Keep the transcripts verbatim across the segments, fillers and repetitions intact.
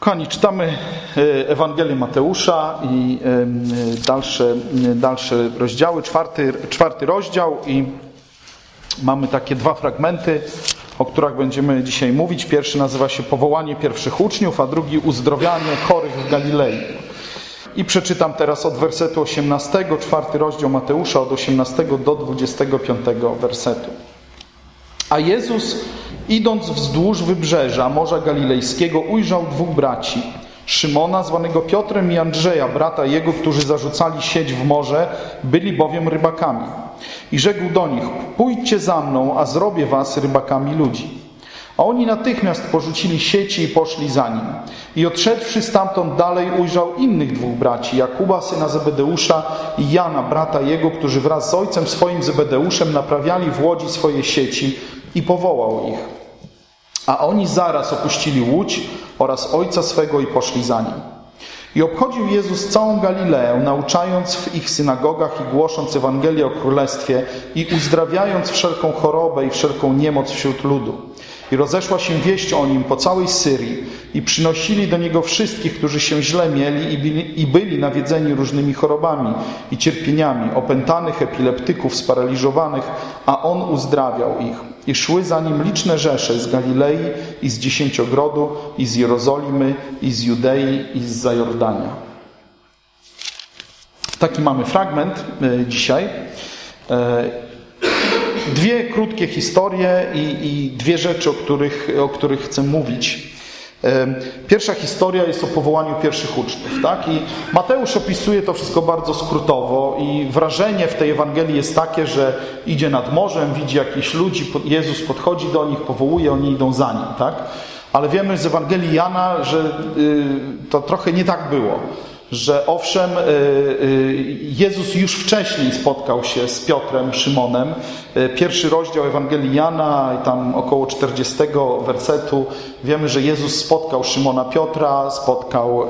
Kochani, czytamy Ewangelię Mateusza i dalsze, dalsze rozdziały, czwarty, czwarty rozdział i mamy takie dwa fragmenty, o których będziemy dzisiaj mówić. Pierwszy nazywa się Powołanie pierwszych uczniów, a drugi Uzdrowianie chorych w Galilei. I przeczytam teraz od wersetu osiemnastego, czwarty rozdział Mateusza, od osiemnastego do dwudziestego piątego wersetu. A Jezus, idąc wzdłuż wybrzeża Morza Galilejskiego, ujrzał dwóch braci, Szymona, zwanego Piotrem, i Andrzeja, brata jego, którzy zarzucali sieć w morze, byli bowiem rybakami. I rzekł do nich: pójdźcie za mną, a zrobię was rybakami ludzi. A oni natychmiast porzucili sieci i poszli za nim. I odszedłszy stamtąd dalej, ujrzał innych dwóch braci, Jakuba, syna Zebedeusza, i Jana, brata jego, którzy wraz z ojcem swoim Zebedeuszem naprawiali w łodzi swoje sieci, i powołał ich. A oni zaraz opuścili łódź oraz ojca swego i poszli za nim. I obchodził Jezus całą Galileę, nauczając w ich synagogach i głosząc Ewangelię o Królestwie i uzdrawiając wszelką chorobę i wszelką niemoc wśród ludu. I rozeszła się wieść o nim po całej Syrii i przynosili do niego wszystkich, którzy się źle mieli i byli, i byli nawiedzeni różnymi chorobami i cierpieniami, opętanych, epileptyków, sparaliżowanych, a on uzdrawiał ich. I szły za nim liczne rzesze z Galilei i z Dziesięciogrodu, i z Jerozolimy, i z Judei, i z Zajordania. Taki mamy fragment y, dzisiaj. Y, Dwie krótkie historie i, i dwie rzeczy, o których, o których chcę mówić. Pierwsza historia jest o powołaniu pierwszych uczniów. Tak? I Mateusz opisuje to wszystko bardzo skrótowo i wrażenie w tej Ewangelii jest takie, że idzie nad morzem, widzi jakichś ludzi, Jezus podchodzi do nich, powołuje, oni idą za nim. Tak? Ale wiemy z Ewangelii Jana, że to trochę nie tak było. Że owszem, Jezus już wcześniej spotkał się z Piotrem, Szymonem. Pierwszy rozdział Ewangelii Jana, tam około czterdziestego wersetu, wiemy, że Jezus spotkał Szymona Piotra, spotkał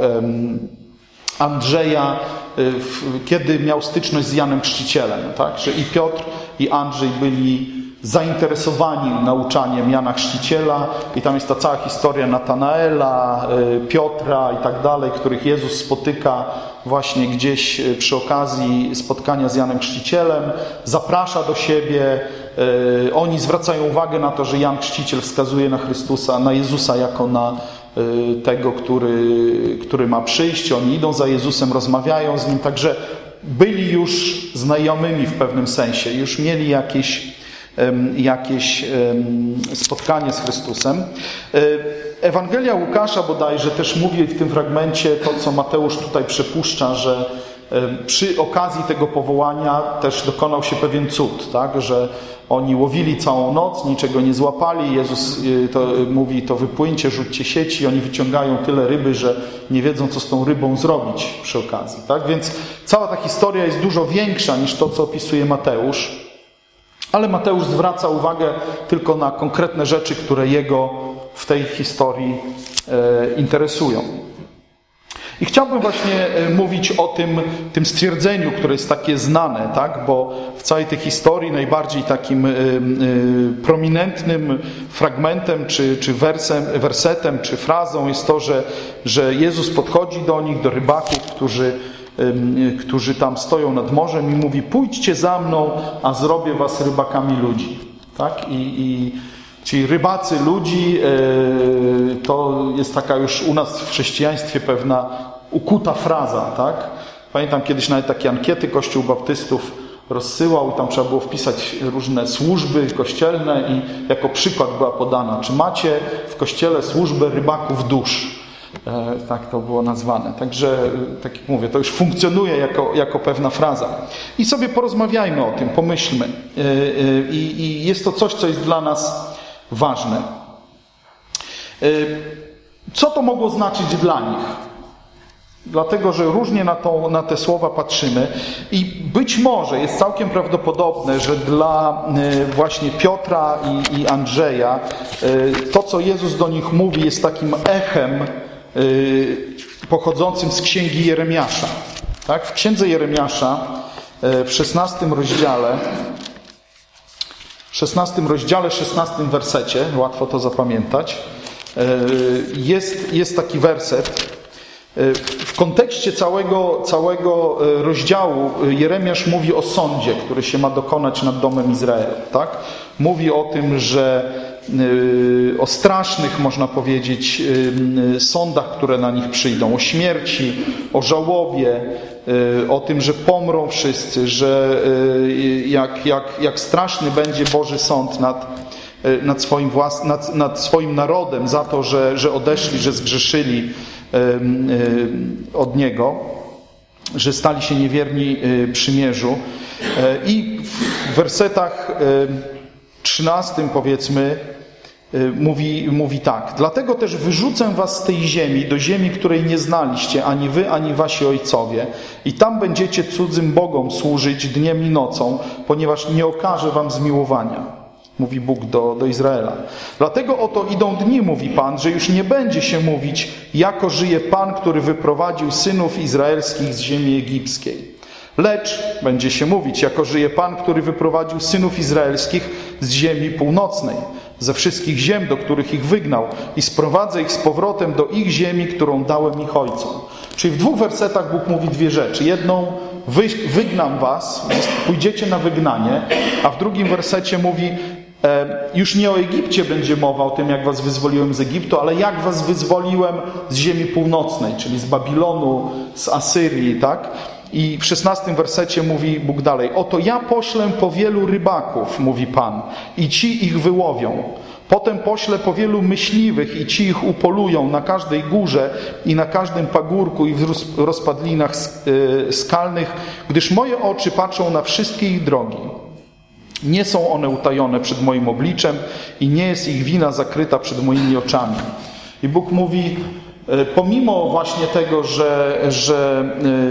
Andrzeja, kiedy miał styczność z Janem Chrzcicielem. Tak? Że i Piotr, i Andrzej byli zainteresowani nauczaniem Jana Chrzciciela i tam jest ta cała historia Natanaela, Piotra i tak dalej, których Jezus spotyka właśnie gdzieś przy okazji spotkania z Janem Chrzcicielem, zaprasza do siebie. Oni zwracają uwagę na to, że Jan Chrzciciel wskazuje na Chrystusa, na Jezusa jako na tego, który, który ma przyjść. Oni idą za Jezusem, rozmawiają z Nim, także byli już znajomymi w pewnym sensie, już mieli jakieś jakieś spotkanie z Chrystusem. Ewangelia Łukasza bodajże też mówi w tym fragmencie to, co Mateusz tutaj przypuszcza, że przy okazji tego powołania też dokonał się pewien cud, tak? Że oni łowili całą noc, niczego nie złapali. Jezus to mówi, to wypłyńcie, rzućcie sieci. Oni wyciągają tyle ryby, że nie wiedzą, co z tą rybą zrobić przy okazji. Tak? Więc cała ta historia jest dużo większa niż to, co opisuje Mateusz. Ale Mateusz zwraca uwagę tylko na konkretne rzeczy, które jego w tej historii e, interesują. I chciałbym właśnie mówić o tym, tym stwierdzeniu, które jest takie znane, tak? Bo w całej tej historii najbardziej takim y, y, prominentnym fragmentem, czy, czy wersem, wersetem, czy frazą jest to, że, że Jezus podchodzi do nich, do rybaków, którzy którzy tam stoją nad morzem i mówi: pójdźcie za mną, a zrobię was rybakami ludzi. Tak? I, i ci rybacy ludzi to jest taka już u nas w chrześcijaństwie pewna ukuta fraza. Tak? Pamiętam kiedyś nawet takie ankiety Kościół Baptystów rozsyłał i tam trzeba było wpisać różne służby kościelne i jako przykład była podana: czy macie w kościele służbę rybaków dusz? Tak to było nazwane. Także, tak jak mówię, to już funkcjonuje jako, jako pewna fraza. I sobie porozmawiajmy o tym, pomyślmy. I, i jest to coś, co jest dla nas ważne. Co to mogło znaczyć dla nich? Dlatego, że różnie na, tą, na te słowa patrzymy i być może jest całkiem prawdopodobne, że dla właśnie Piotra i, i Andrzeja to, co Jezus do nich mówi, jest takim echem pochodzącym z księgi Jeremiasza. Tak? W księdze Jeremiasza w szesnastym rozdziale w szesnastym rozdziale, szesnastym wersecie, łatwo to zapamiętać, jest, jest taki werset. W kontekście całego, całego rozdziału Jeremiasz mówi o sądzie, który się ma dokonać nad domem Izraela. Tak? Mówi o tym, że o strasznych, można powiedzieć, sądach, które na nich przyjdą, o śmierci, o żałobie, o tym, że pomrą wszyscy, że jak, jak, jak straszny będzie Boży sąd nad, nad, swoim, włas, nad, nad swoim narodem za to, że, że odeszli, że zgrzeszyli od Niego, że stali się niewierni przymierzu. I w wersetach trzynastym, powiedzmy, mówi, mówi tak. Dlatego też wyrzucę was z tej ziemi, do ziemi, której nie znaliście, ani wy, ani wasi ojcowie. I tam będziecie cudzym bogom służyć dniem i nocą, ponieważ nie okażę wam zmiłowania. Mówi Bóg do, do Izraela. Dlatego oto idą dni, mówi Pan, że już nie będzie się mówić, jako żyje Pan, który wyprowadził synów izraelskich z ziemi egipskiej. Lecz będzie się mówić, jako żyje Pan, który wyprowadził synów izraelskich z ziemi północnej, ze wszystkich ziem, do których ich wygnał, i sprowadzę ich z powrotem do ich ziemi, którą dałem ich ojcom. Czyli w dwóch wersetach Bóg mówi dwie rzeczy. Jedną, wy, wygnam was, pójdziecie na wygnanie, a w drugim wersecie mówi, e, już nie o Egipcie będzie mowa, o tym, jak was wyzwoliłem z Egiptu, ale jak was wyzwoliłem z ziemi północnej, czyli z Babilonu, z Asyrii, tak? I w szesnastym wersecie mówi Bóg dalej. Oto ja poślę po wielu rybaków, mówi Pan, i ci ich wyłowią. Potem poślę po wielu myśliwych i ci ich upolują na każdej górze i na każdym pagórku i w rozpadlinach skalnych, gdyż moje oczy patrzą na wszystkie ich drogi. Nie są one utajone przed moim obliczem i nie jest ich wina zakryta przed moimi oczami. I Bóg mówi, pomimo właśnie tego, że, że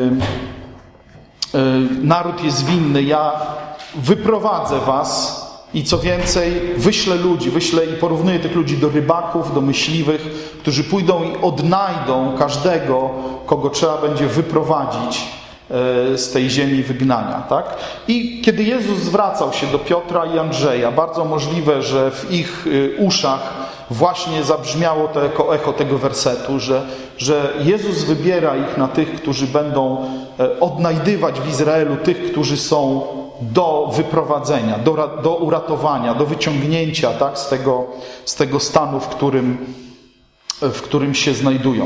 naród jest winny, ja wyprowadzę was i co więcej, wyślę ludzi, wyślę i porównuję tych ludzi do rybaków, do myśliwych, którzy pójdą i odnajdą każdego, kogo trzeba będzie wyprowadzić z tej ziemi wygnania. Tak? I kiedy Jezus zwracał się do Piotra i Andrzeja, bardzo możliwe, że w ich uszach właśnie zabrzmiało to jako echo tego wersetu, że, że Jezus wybiera ich na tych, którzy będą odnajdywać w Izraelu tych, którzy są do wyprowadzenia, do, do uratowania, do wyciągnięcia, tak, z tego, z tego stanu, w którym, w którym się znajdują.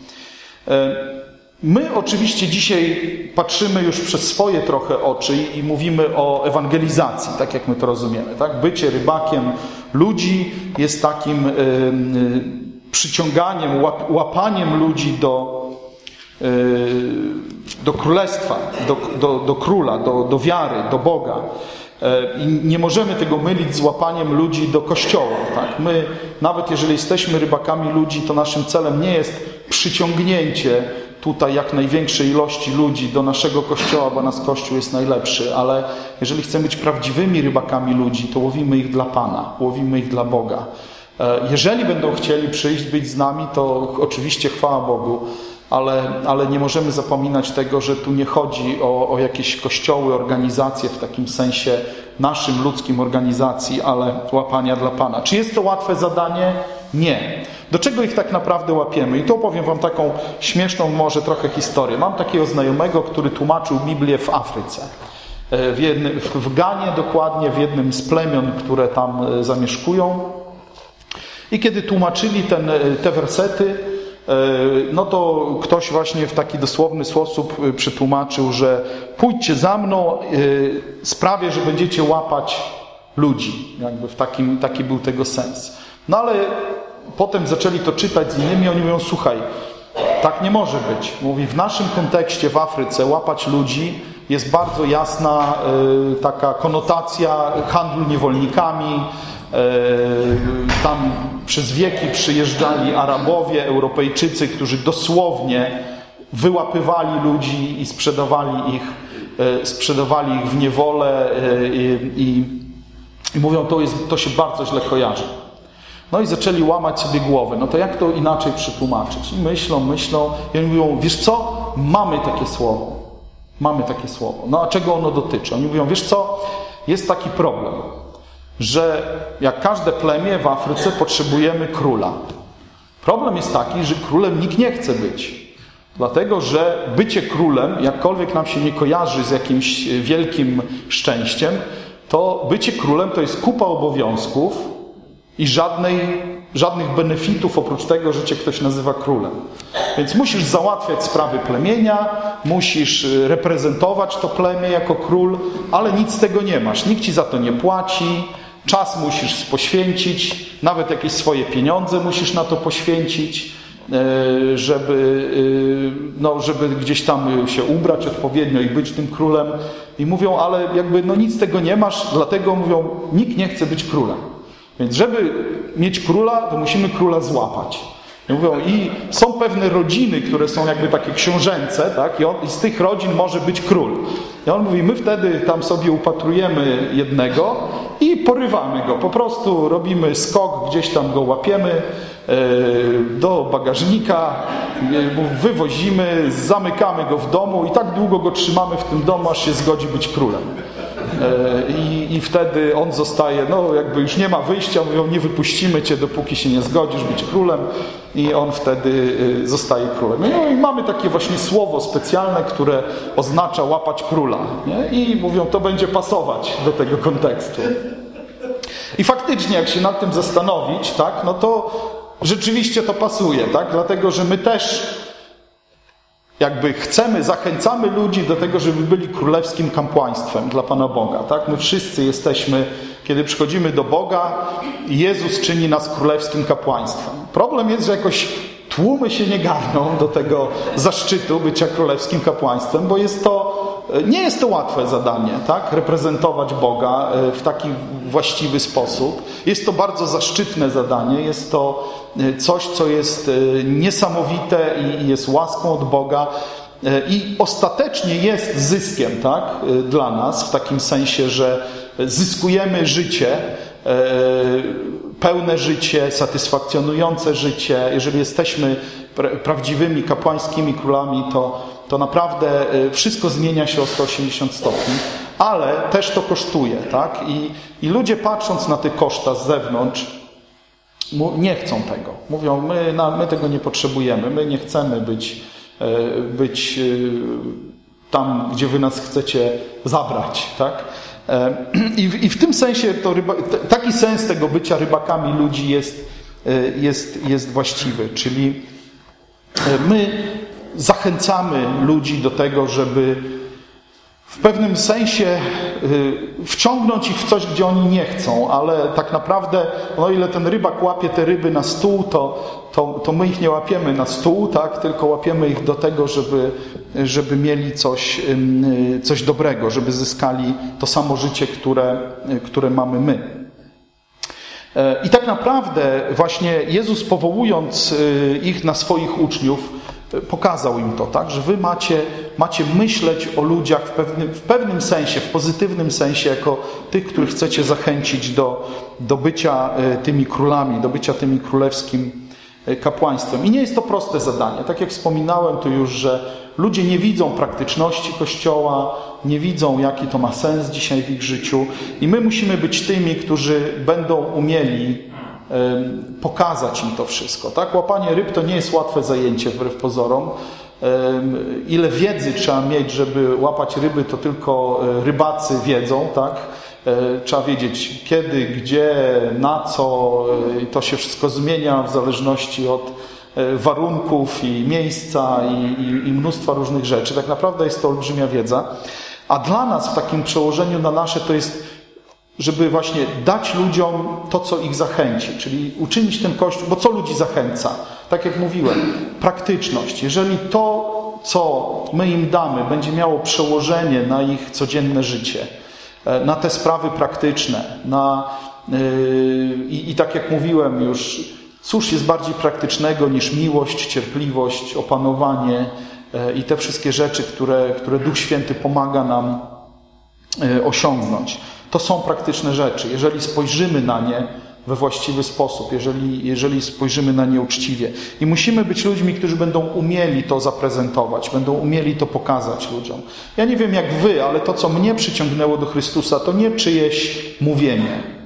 My oczywiście dzisiaj patrzymy już przez swoje trochę oczy i mówimy o ewangelizacji, tak jak my to rozumiemy. Tak? Bycie rybakiem ludzi jest takim y, y, przyciąganiem, łap, łapaniem ludzi do, y, do królestwa, do, do, do króla, do, do wiary, do Boga. I nie możemy tego mylić z łapaniem ludzi do kościoła. Tak? My, nawet jeżeli jesteśmy rybakami ludzi, to naszym celem nie jest przyciągnięcie tutaj jak największej ilości ludzi do naszego kościoła, bo nasz kościół jest najlepszy, ale jeżeli chcemy być prawdziwymi rybakami ludzi, to łowimy ich dla Pana, łowimy ich dla Boga. Jeżeli będą chcieli przyjść, być z nami, to oczywiście chwała Bogu, ale, ale nie możemy zapominać tego, że tu nie chodzi o, o jakieś kościoły, organizacje w takim sensie naszym ludzkim organizacji, ale łapania dla Pana. Czy jest to łatwe zadanie? Nie. Do czego ich tak naprawdę łapiemy? I tu opowiem wam taką śmieszną może trochę historię. Mam takiego znajomego, który tłumaczył Biblię w Afryce. W, jednym, w Ganie dokładnie, w jednym z plemion, które tam zamieszkują. I kiedy tłumaczyli ten, te wersety, no to ktoś właśnie w taki dosłowny sposób przetłumaczył, że pójdźcie za mną, sprawię, że będziecie łapać ludzi. Jakby w takim, taki był tego sens. No ale potem zaczęli to czytać z innymi, oni mówią, słuchaj, tak nie może być. Mówi, w naszym kontekście w Afryce łapać ludzi jest bardzo jasna y, taka konotacja handlu niewolnikami. Y, tam przez wieki przyjeżdżali Arabowie, Europejczycy, którzy dosłownie wyłapywali ludzi i sprzedawali ich, y, sprzedawali ich w niewolę y, i, i mówią, to, jest, to się bardzo źle kojarzy. No i zaczęli łamać sobie głowy. No to jak to inaczej przetłumaczyć? I myślą, myślą i oni mówią, wiesz co? Mamy takie słowo. Mamy takie słowo. No a czego ono dotyczy? Oni mówią, wiesz co? Jest taki problem, że jak każde plemię w Afryce potrzebujemy króla. Problem jest taki, że królem nikt nie chce być. Dlatego, że bycie królem, jakkolwiek nam się nie kojarzy z jakimś wielkim szczęściem, to bycie królem to jest kupa obowiązków i żadnej, żadnych benefitów oprócz tego, że cię ktoś nazywa królem. Więc musisz załatwiać sprawy plemienia, musisz reprezentować to plemię jako król, ale nic z tego nie masz. Nikt ci za to nie płaci, czas musisz poświęcić, nawet jakieś swoje pieniądze musisz na to poświęcić, żeby, no, żeby gdzieś tam się ubrać odpowiednio i być tym królem. I mówią, ale jakby no nic z tego nie masz, dlatego mówią, nikt nie chce być królem. Więc żeby mieć króla, to musimy króla złapać. I mówią, i są pewne rodziny, które są jakby takie książęce, tak? I, on, i z tych rodzin może być król. I on mówi, my wtedy tam sobie upatrujemy jednego i porywamy go. Po prostu robimy skok, gdzieś tam go łapiemy do bagażnika, wywozimy, zamykamy go w domu i tak długo go trzymamy w tym domu, aż się zgodzi być królem. I, i wtedy on zostaje, no jakby już nie ma wyjścia, mówią, nie wypuścimy cię, dopóki się nie zgodzisz być królem, i on wtedy zostaje królem. No i mamy takie właśnie słowo specjalne, które oznacza łapać króla, nie? I mówią, to będzie pasować do tego kontekstu. I faktycznie, jak się nad tym zastanowić, tak, no to rzeczywiście to pasuje, tak? Dlatego, że my też jakby chcemy, zachęcamy ludzi do tego, żeby byli królewskim kapłaństwem dla Pana Boga, tak? My wszyscy jesteśmy, kiedy przychodzimy do Boga, Jezus czyni nas królewskim kapłaństwem. Problem jest, że jakoś tłumy się nie garną do tego zaszczytu bycia królewskim kapłaństwem, bo jest to, nie jest to łatwe zadanie, tak? Reprezentować Boga w taki właściwy sposób. Jest to bardzo zaszczytne zadanie, jest to coś, co jest niesamowite i jest łaską od Boga i ostatecznie jest zyskiem, tak? Dla nas, w takim sensie, że zyskujemy życie, pełne życie, satysfakcjonujące życie. Jeżeli jesteśmy prawdziwymi kapłańskimi królami, to, to naprawdę wszystko zmienia się o sto osiemdziesiąt stopni, ale też to kosztuje, tak? I, i ludzie, patrząc na te koszta z zewnątrz, nie chcą tego. Mówią, my, my tego nie potrzebujemy, my nie chcemy być, być tam, gdzie wy nas chcecie zabrać, tak? I w, i w tym sensie to ryba, taki sens tego bycia rybakami ludzi jest, jest, jest właściwy. Czyli my zachęcamy ludzi do tego, żeby w pewnym sensie wciągnąć ich w coś, gdzie oni nie chcą, ale tak naprawdę, no ile ten rybak łapie te ryby na stół, to, to, to my ich nie łapiemy na stół, tak? Tylko łapiemy ich do tego, żeby, żeby mieli coś, coś dobrego, żeby zyskali to samo życie, które, które mamy my. I tak naprawdę właśnie Jezus, powołując ich na swoich uczniów, pokazał im to, tak, że wy macie, macie myśleć o ludziach w pewnym, w pewnym sensie, w pozytywnym sensie, jako tych, których chcecie zachęcić do, do bycia tymi królami, do bycia tymi królewskim kapłaństwem. I nie jest to proste zadanie. Tak jak wspominałem tu już, że ludzie nie widzą praktyczności Kościoła, nie widzą, jaki to ma sens dzisiaj w ich życiu. I my musimy być tymi, którzy będą umieli pokazać im to wszystko. Tak? Łapanie ryb to nie jest łatwe zajęcie, wbrew pozorom. Ile wiedzy trzeba mieć, żeby łapać ryby, to tylko rybacy wiedzą, tak? Trzeba wiedzieć kiedy, gdzie, na co. To się wszystko zmienia w zależności od warunków i miejsca i, i, i mnóstwa różnych rzeczy. Tak naprawdę jest to olbrzymia wiedza. A dla nas w takim przełożeniu na nasze to jest, żeby właśnie dać ludziom to, co ich zachęci, czyli uczynić ten Kościół, bo co ludzi zachęca? Tak jak mówiłem, praktyczność. Jeżeli to, co my im damy, będzie miało przełożenie na ich codzienne życie, na te sprawy praktyczne, na, yy, i, i tak jak mówiłem już, cóż jest bardziej praktycznego niż miłość, cierpliwość, opanowanie yy, i te wszystkie rzeczy, które, które Duch Święty pomaga nam yy, osiągnąć. To są praktyczne rzeczy. Jeżeli spojrzymy na nie we właściwy sposób, jeżeli, jeżeli spojrzymy na nie uczciwie. I musimy być ludźmi, którzy będą umieli to zaprezentować, będą umieli to pokazać ludziom. Ja nie wiem jak wy, ale to, co mnie przyciągnęło do Chrystusa, to nie czyjeś mówienie.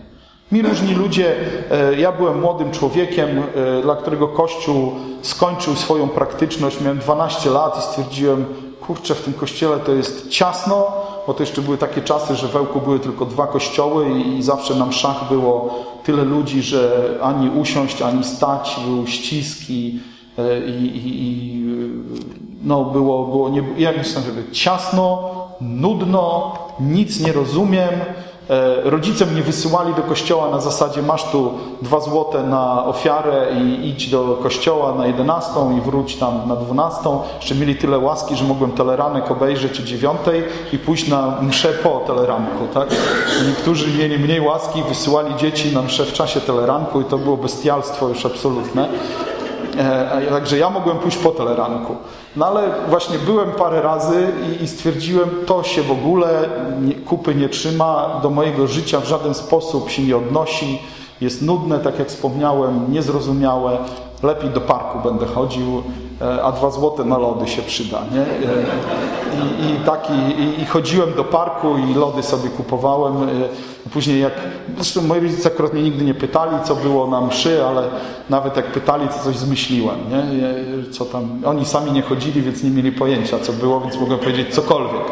Mi różni ludzie, ja byłem młodym człowiekiem, dla którego Kościół skończył swoją praktyczność. Miałem dwanaście lat i stwierdziłem, kurczę, w tym kościele to jest ciasno, bo to jeszcze były takie czasy, że w Ełku były tylko dwa kościoły i zawsze na mszach było tyle ludzi, że ani usiąść, ani stać, był ścisk i, i, i no było, było nie, jak myślę, żeby ciasno, nudno, nic nie rozumiem. Rodzice mnie wysyłali do kościoła na zasadzie masz tu dwa złote na ofiarę i idź do kościoła na jedenastą i wróć tam na dwunastą. Jeszcze mieli tyle łaski, że mogłem teleranek obejrzeć o dziewiątej i pójść na mszę po teleranku. Tak? Niektórzy mieli mniej łaski, wysyłali dzieci na mszę w czasie teleranku i to było bestialstwo już absolutne. E, także ja mogłem pójść po teleranku. No ale właśnie byłem parę razy i, i stwierdziłem, to się w ogóle nie, kupy nie trzyma, do mojego życia w żaden sposób się nie odnosi, jest nudne, tak jak wspomniałem, niezrozumiałe, lepiej do parku będę chodził, e, a dwa złote na lody się przyda, nie? E, i, i, tak, i, I chodziłem do parku i lody sobie kupowałem. E, Później jak, zresztą moi rodzice akurat mnie nigdy nie pytali, co było na mszy, ale nawet jak pytali, to coś zmyśliłem, nie? Co tam, oni sami nie chodzili, więc nie mieli pojęcia, co było, więc mogłem powiedzieć cokolwiek.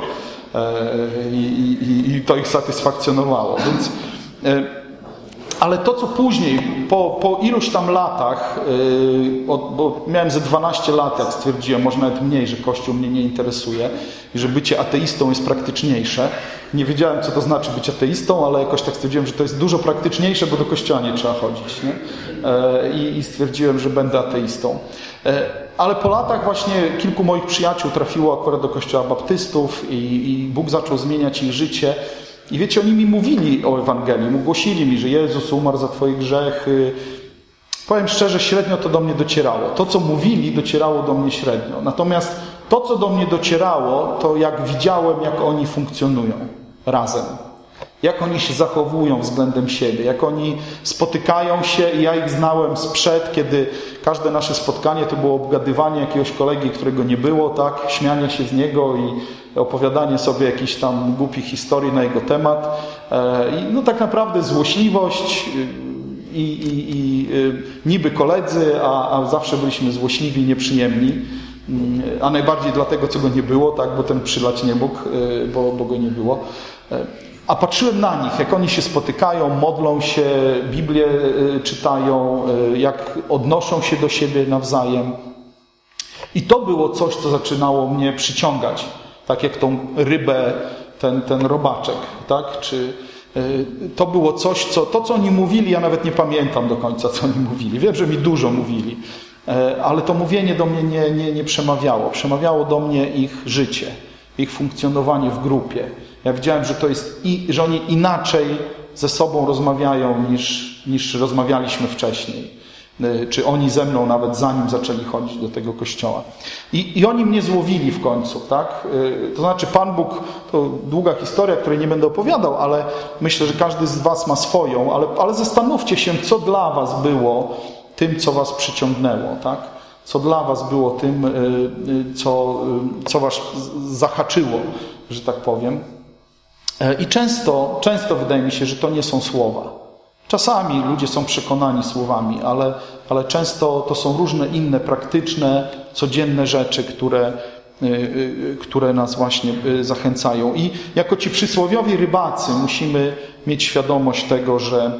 I, i, i to ich satysfakcjonowało. Więc, ale to, co później, po, po iluś tam latach, bo miałem ze dwanaście lat, jak stwierdziłem, może nawet mniej, że Kościół mnie nie interesuje i że bycie ateistą jest praktyczniejsze. Nie wiedziałem, co to znaczy być ateistą, ale jakoś tak stwierdziłem, że to jest dużo praktyczniejsze, bo do kościoła nie trzeba chodzić. Nie? I, I stwierdziłem, że będę ateistą. Ale po latach właśnie kilku moich przyjaciół trafiło akurat do kościoła baptystów i, i Bóg zaczął zmieniać ich życie. I wiecie, oni mi mówili o Ewangelii, głosili mi, że Jezus umarł za twoje grzechy. Powiem szczerze, średnio to do mnie docierało. To, co mówili, docierało do mnie średnio. Natomiast to, co do mnie docierało, to jak widziałem, jak oni funkcjonują razem. Jak oni się zachowują względem siebie. Jak oni spotykają się i ja ich znałem sprzed, kiedy każde nasze spotkanie to było obgadywanie jakiegoś kolegi, którego nie było, tak? Śmianie się z niego i opowiadanie sobie jakichś tam głupich historii na jego temat. I no tak naprawdę złośliwość i, i, i niby koledzy, a, a zawsze byliśmy złośliwi, nieprzyjemni. A najbardziej dlatego, co go nie było, tak? Bo ten przylać nie mógł, bo, bo go nie było. A patrzyłem na nich, jak oni się spotykają, modlą się, Biblię czytają, jak odnoszą się do siebie nawzajem. I to było coś, co zaczynało mnie przyciągać. Tak jak tą rybę, ten, ten robaczek, tak? Czy to było coś, co, to co oni mówili, ja nawet nie pamiętam do końca, co oni mówili. Wiem, że mi dużo mówili, ale to mówienie do mnie nie, nie, nie przemawiało. Przemawiało do mnie ich życie, ich funkcjonowanie w grupie. Ja widziałem, że to jest, i, że oni inaczej ze sobą rozmawiają niż, niż rozmawialiśmy wcześniej. Czy oni ze mną nawet zanim zaczęli chodzić do tego kościoła. I, i oni mnie złowili w końcu, tak? To znaczy Pan Bóg, to długa historia, której nie będę opowiadał, ale myślę, że każdy z was ma swoją, ale, ale zastanówcie się, co dla was było tym, co was przyciągnęło, tak? Co dla was było tym, co, co was zahaczyło, że tak powiem. I często, często wydaje mi się, że to nie są słowa. Czasami ludzie są przekonani słowami, ale, ale często to są różne inne praktyczne, codzienne rzeczy, które, które nas właśnie zachęcają. I jako ci przysłowiowi rybacy musimy mieć świadomość tego, że,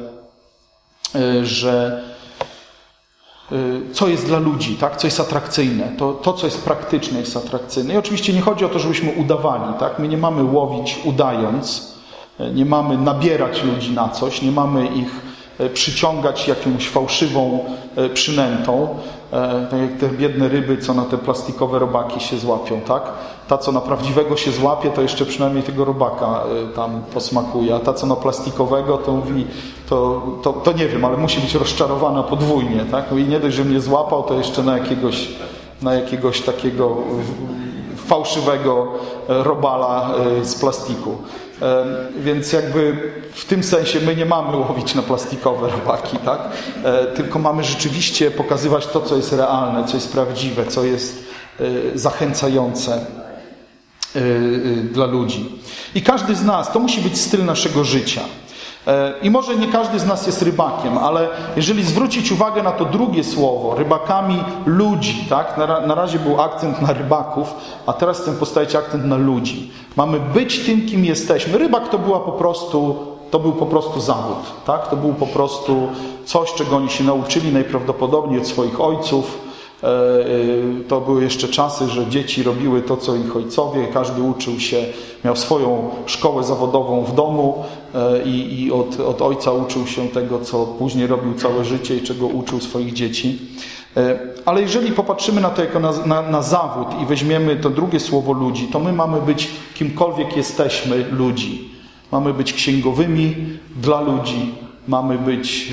że co jest dla ludzi, tak? Co jest atrakcyjne. To, to, co jest praktyczne, jest atrakcyjne. I oczywiście nie chodzi o to, żebyśmy udawali. Tak? My nie mamy łowić udając, nie mamy nabierać ludzi na coś, nie mamy ich przyciągać jakąś fałszywą przynętą, tak jak te biedne ryby, co na te plastikowe robaki się złapią, tak? Ta, co na prawdziwego się złapie, to jeszcze przynajmniej tego robaka tam posmakuje, a ta, co na plastikowego, to mówi, to, to, to nie wiem, ale musi być rozczarowana podwójnie, tak? I nie dość, że mnie złapał, to jeszcze na jakiegoś, na jakiegoś takiego fałszywego robala z plastiku. Więc jakby w tym sensie my nie mamy łowić na plastikowe robaki, tak? Tylko mamy rzeczywiście pokazywać to, co jest realne, co jest prawdziwe, co jest zachęcające dla ludzi. I każdy z nas, to musi być styl naszego życia. I może nie każdy z nas jest rybakiem, ale jeżeli zwrócić uwagę na to drugie słowo, rybakami ludzi, tak? Na, na razie był akcent na rybaków, a teraz chcę postawić akcent na ludzi. Mamy być tym, kim jesteśmy. Rybak to była po prostu, to był po prostu zawód, tak? To był po prostu coś, czego oni się nauczyli najprawdopodobniej od swoich ojców. To były jeszcze czasy, że dzieci robiły to, co ich ojcowie. Każdy uczył się, miał swoją szkołę zawodową w domu i, i od, od ojca uczył się tego, co później robił całe życie i czego uczył swoich dzieci. Ale jeżeli popatrzymy na to jako na, na, na zawód i weźmiemy to drugie słowo ludzi, to my mamy być kimkolwiek jesteśmy ludzi. Mamy być księgowymi dla ludzi, mamy być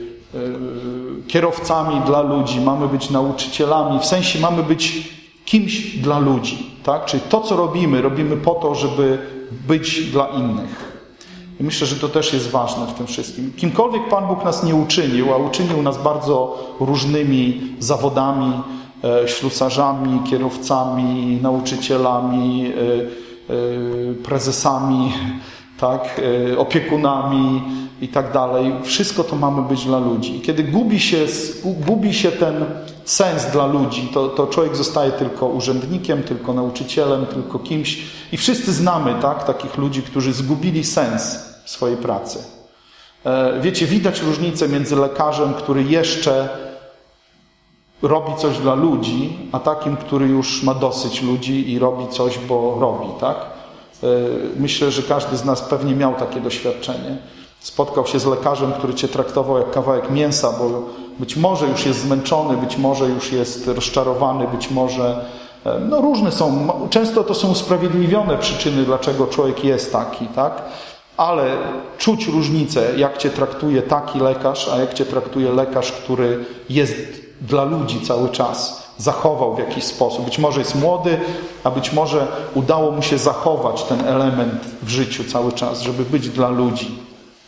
kierowcami dla ludzi, mamy być nauczycielami, w sensie mamy być kimś dla ludzi, tak? Czyli to, co robimy, robimy po to, żeby być dla innych. I myślę, że to też jest ważne w tym wszystkim. Kimkolwiek Pan Bóg nas nie uczynił, a uczynił nas bardzo różnymi zawodami, e, ślusarzami, kierowcami, nauczycielami, e, e, prezesami, tak? E, opiekunami, i tak dalej. Wszystko to mamy być dla ludzi. Kiedy gubi się, gubi się ten sens dla ludzi, to, to człowiek zostaje tylko urzędnikiem, tylko nauczycielem, tylko kimś. I wszyscy znamy, tak, takich ludzi, którzy zgubili sens swojej pracy. Wiecie, widać różnicę między lekarzem, który jeszcze robi coś dla ludzi, a takim, który już ma dosyć ludzi i robi coś, bo robi, tak? Myślę, że każdy z nas pewnie miał takie doświadczenie. Spotkał się z lekarzem, który cię traktował jak kawałek mięsa, bo być może już jest zmęczony, być może już jest rozczarowany, być może... No różne są, często to są usprawiedliwione przyczyny, dlaczego człowiek jest taki, tak? Ale czuć różnicę, jak cię traktuje taki lekarz, a jak cię traktuje lekarz, który jest dla ludzi cały czas, zachował w jakiś sposób. Być może jest młody, a być może udało mu się zachować ten element w życiu cały czas, żeby być dla ludzi.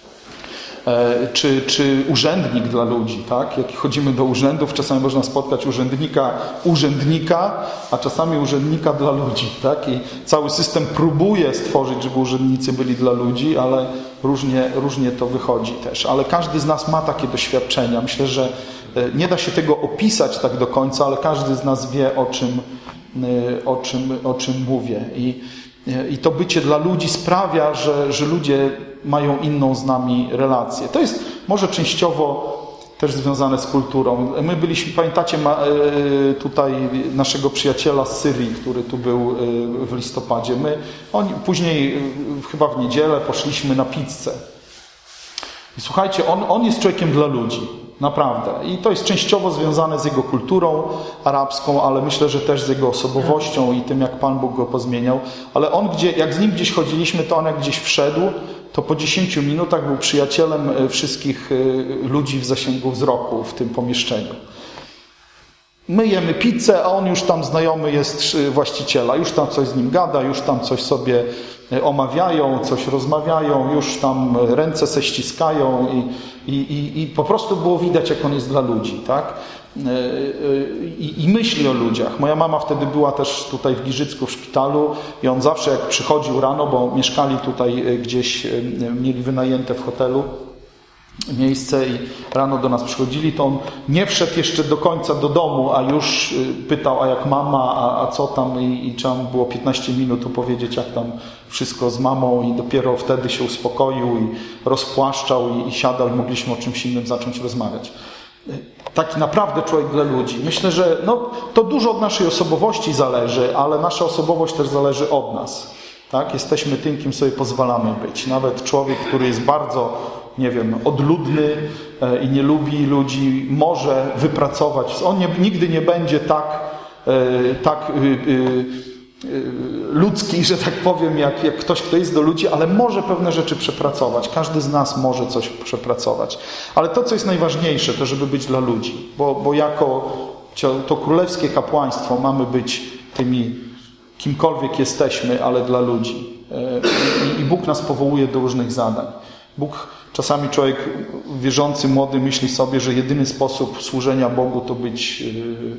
Czy, czy urzędnik dla ludzi, tak? Jak chodzimy do urzędów, czasami można spotkać urzędnika, urzędnika, a czasami urzędnika dla ludzi, tak? I cały system próbuje stworzyć, żeby urzędnicy byli dla ludzi, ale różnie, różnie to wychodzi też. Ale każdy z nas ma takie doświadczenia. Myślę, że nie da się tego opisać tak do końca, ale każdy z nas wie, o czym, o czym, o czym mówię. I I to bycie dla ludzi sprawia, że, że ludzie mają inną z nami relację. To jest może częściowo też związane z kulturą. My byliśmy, pamiętacie tutaj naszego przyjaciela z Syrii, który tu był w listopadzie. My oni, później chyba w niedzielę poszliśmy na pizzę. I słuchajcie, on, on jest człowiekiem dla ludzi. Naprawdę. I to jest częściowo związane z jego kulturą arabską, ale myślę, że też z jego osobowością i tym, jak Pan Bóg go pozmieniał. Ale on, gdzie, jak z nim gdzieś chodziliśmy, to on jak gdzieś wszedł, to po dziesięciu minutach był przyjacielem wszystkich ludzi w zasięgu wzroku w tym pomieszczeniu. My jemy pizzę, a on już tam znajomy jest właściciela. Już tam coś z nim gada, już tam coś sobie omawiają, coś rozmawiają, już tam ręce se ściskają i, i, i, i po prostu było widać, jak on jest dla ludzi, tak? I, i myśli o ludziach. Moja mama wtedy była też tutaj w Giżycku w szpitalu i on zawsze jak przychodził rano, bo mieszkali tutaj gdzieś, mieli wynajęte w hotelu miejsce i rano do nas przychodzili, to on nie wszedł jeszcze do końca do domu, a już pytał, a jak mama, a, a co tam i, i trzeba było piętnaście minut opowiedzieć, jak tam wszystko z mamą i dopiero wtedy się uspokoił i rozpłaszczał i, i siadał i mogliśmy o czymś innym zacząć rozmawiać. Taki naprawdę człowiek dla ludzi. Myślę, że no, to dużo od naszej osobowości zależy, ale nasza osobowość też zależy od nas. Tak? Jesteśmy tym, kim sobie pozwalamy być. Nawet człowiek, który jest bardzo, nie wiem, odludny i nie lubi ludzi, może wypracować. On nie, nigdy nie będzie tak, tak ludzki, że tak powiem, jak, jak ktoś, kto jest do ludzi, ale może pewne rzeczy przepracować. Każdy z nas może coś przepracować. Ale to, co jest najważniejsze, to żeby być dla ludzi. Bo, bo jako to królewskie kapłaństwo mamy być tymi, kimkolwiek jesteśmy, ale dla ludzi. I, i Bóg nas powołuje do różnych zadań. Bóg, czasami człowiek wierzący, młody myśli sobie, że jedyny sposób służenia Bogu to być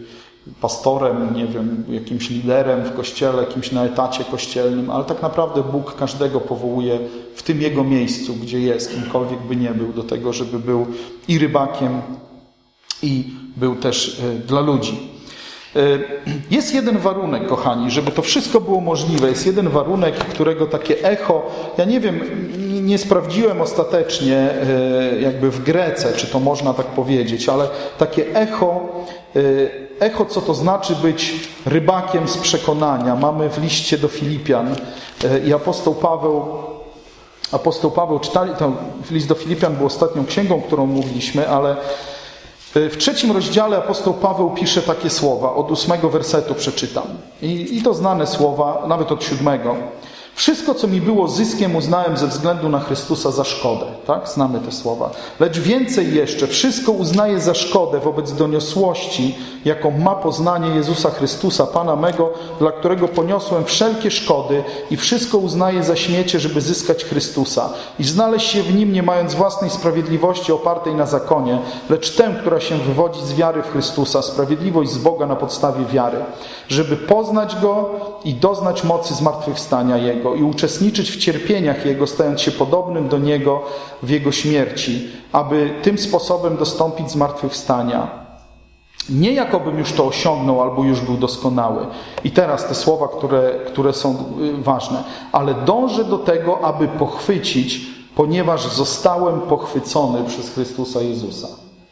pastorem, nie wiem, jakimś liderem w kościele, kimś na etacie kościelnym, ale tak naprawdę Bóg każdego powołuje w tym jego miejscu, gdzie jest, kimkolwiek by nie był, do tego, żeby był i rybakiem, i był też dla ludzi. Jest jeden warunek, kochani, żeby to wszystko było możliwe. Jest jeden warunek, którego takie echo, ja nie wiem, nie sprawdziłem ostatecznie jakby w Grece, czy to można tak powiedzieć, ale takie echo, echo co to znaczy być rybakiem z przekonania, mamy w liście do Filipian i apostoł Paweł apostoł Paweł czytali, to list do Filipian był ostatnią księgą, którą mówiliśmy, ale w trzecim rozdziale apostoł Paweł pisze takie słowa, od ósmego wersetu przeczytam. I, i to znane słowa, nawet od siódmego. Wszystko, co mi było zyskiem, uznałem ze względu na Chrystusa za szkodę. Tak? Znamy te słowa. Lecz więcej jeszcze, wszystko uznaję za szkodę wobec doniosłości, jaką ma poznanie Jezusa Chrystusa, Pana mego, dla którego poniosłem wszelkie szkody i wszystko uznaję za śmiecie, żeby zyskać Chrystusa i znaleźć się w Nim, nie mając własnej sprawiedliwości opartej na zakonie, lecz tę, która się wywodzi z wiary w Chrystusa, sprawiedliwość z Boga na podstawie wiary, żeby poznać Go i doznać mocy zmartwychwstania Jego i uczestniczyć w cierpieniach Jego, stając się podobnym do Niego w Jego śmierci, aby tym sposobem dostąpić zmartwychwstania. Nie jakobym już to osiągnął albo już był doskonały. I teraz te słowa, które, które są ważne. Ale dążę do tego, aby pochwycić, ponieważ zostałem pochwycony przez Chrystusa Jezusa.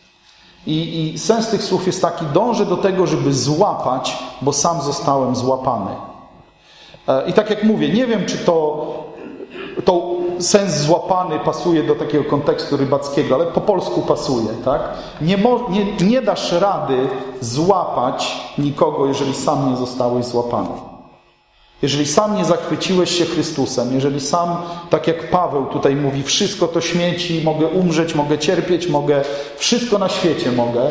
I, I sens tych słów jest taki, dążę do tego, żeby złapać, bo sam zostałem złapany. I tak jak mówię, nie wiem, czy to, to sens złapany pasuje do takiego kontekstu rybackiego, ale po polsku pasuje, tak? Nie, mo, nie, nie dasz rady złapać nikogo, jeżeli sam nie zostałeś złapany. Jeżeli sam nie zachwyciłeś się Chrystusem, jeżeli sam, tak jak Paweł tutaj mówi, wszystko to śmieci, mogę umrzeć, mogę cierpieć, mogę, wszystko na świecie mogę.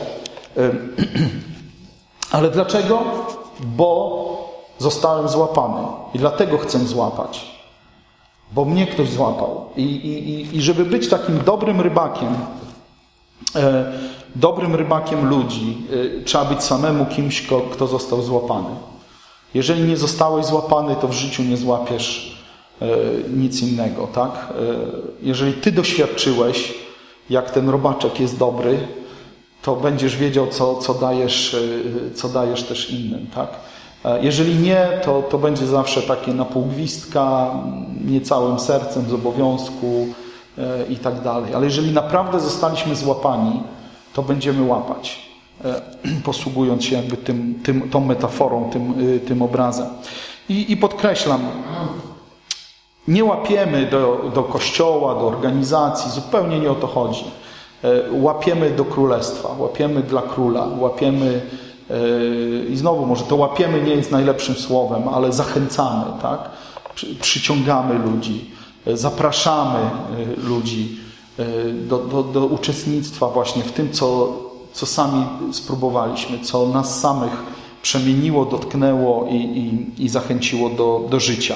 Ale dlaczego? Bo zostałem złapany i dlatego chcę złapać. Bo mnie ktoś złapał. I, i, i żeby być takim dobrym rybakiem, e, dobrym rybakiem ludzi, e, trzeba być samemu kimś, kto, kto został złapany. Jeżeli nie zostałeś złapany, to w życiu nie złapiesz e, nic innego, tak? E, jeżeli ty doświadczyłeś, jak ten robaczek jest dobry, to będziesz wiedział, co, co, dajesz, e, co dajesz też innym, tak? Jeżeli nie, to, to będzie zawsze takie na pół gwizdka, nie całym sercem, z obowiązku e, i tak dalej. Ale jeżeli naprawdę zostaliśmy złapani, to będziemy łapać, e, posługując się jakby tym, tym, tą metaforą, tym, y, tym obrazem. I, I podkreślam, nie łapiemy do, do kościoła, do organizacji, zupełnie nie o to chodzi. E, łapiemy do królestwa, łapiemy dla króla, łapiemy. I znowu, może to łapiemy nie jest najlepszym słowem, ale zachęcamy, tak? Przyciągamy ludzi, zapraszamy ludzi do, do, do uczestnictwa właśnie w tym, co, co sami spróbowaliśmy, co nas samych przemieniło, dotknęło i, i, i zachęciło do, do życia.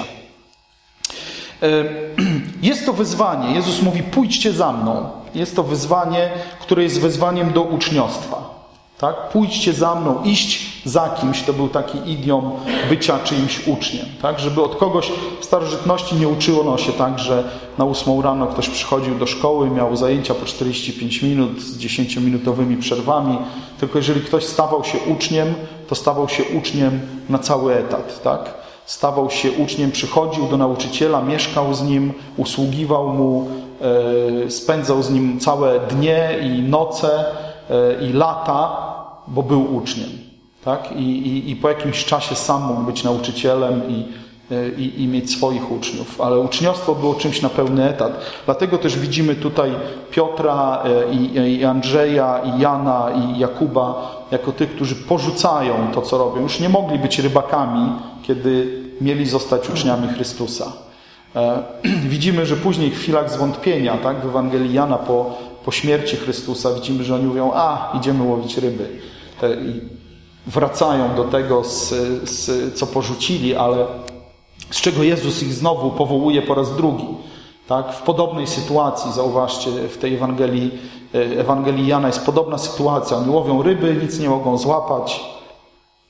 Jest to wyzwanie. Jezus mówi, pójdźcie za mną. Jest to wyzwanie, które jest wezwaniem do uczniostwa. Tak? Pójdźcie za mną, iść za kimś, to był taki idiom bycia czyimś uczniem. Tak? Żeby od kogoś w starożytności nie uczyło się tak, że na ósmą rano ktoś przychodził do szkoły, miał zajęcia po czterdzieści pięć minut z dziesięciominutowymi przerwami, tylko jeżeli ktoś stawał się uczniem, to stawał się uczniem na cały etat. Tak? Stawał się uczniem, przychodził do nauczyciela, mieszkał z nim, usługiwał mu, yy, spędzał z nim całe dnie i noce i lata, bo był uczniem. Tak? I, i, I po jakimś czasie sam mógł być nauczycielem i, i, i mieć swoich uczniów. Ale uczniostwo było czymś na pełny etat. Dlatego też widzimy tutaj Piotra i, i Andrzeja, i Jana, i Jakuba jako tych, którzy porzucają to, co robią. Już nie mogli być rybakami, kiedy mieli zostać uczniami Chrystusa. Widzimy, że później w chwilach zwątpienia, tak, w Ewangelii Jana po, po śmierci Chrystusa widzimy, że oni mówią, a, idziemy łowić ryby. I wracają do tego, z, z, co porzucili, ale z czego Jezus ich znowu powołuje po raz drugi. Tak? W podobnej sytuacji, zauważcie, w tej Ewangelii, Ewangelii Jana jest podobna sytuacja. Oni łowią ryby, nic nie mogą złapać.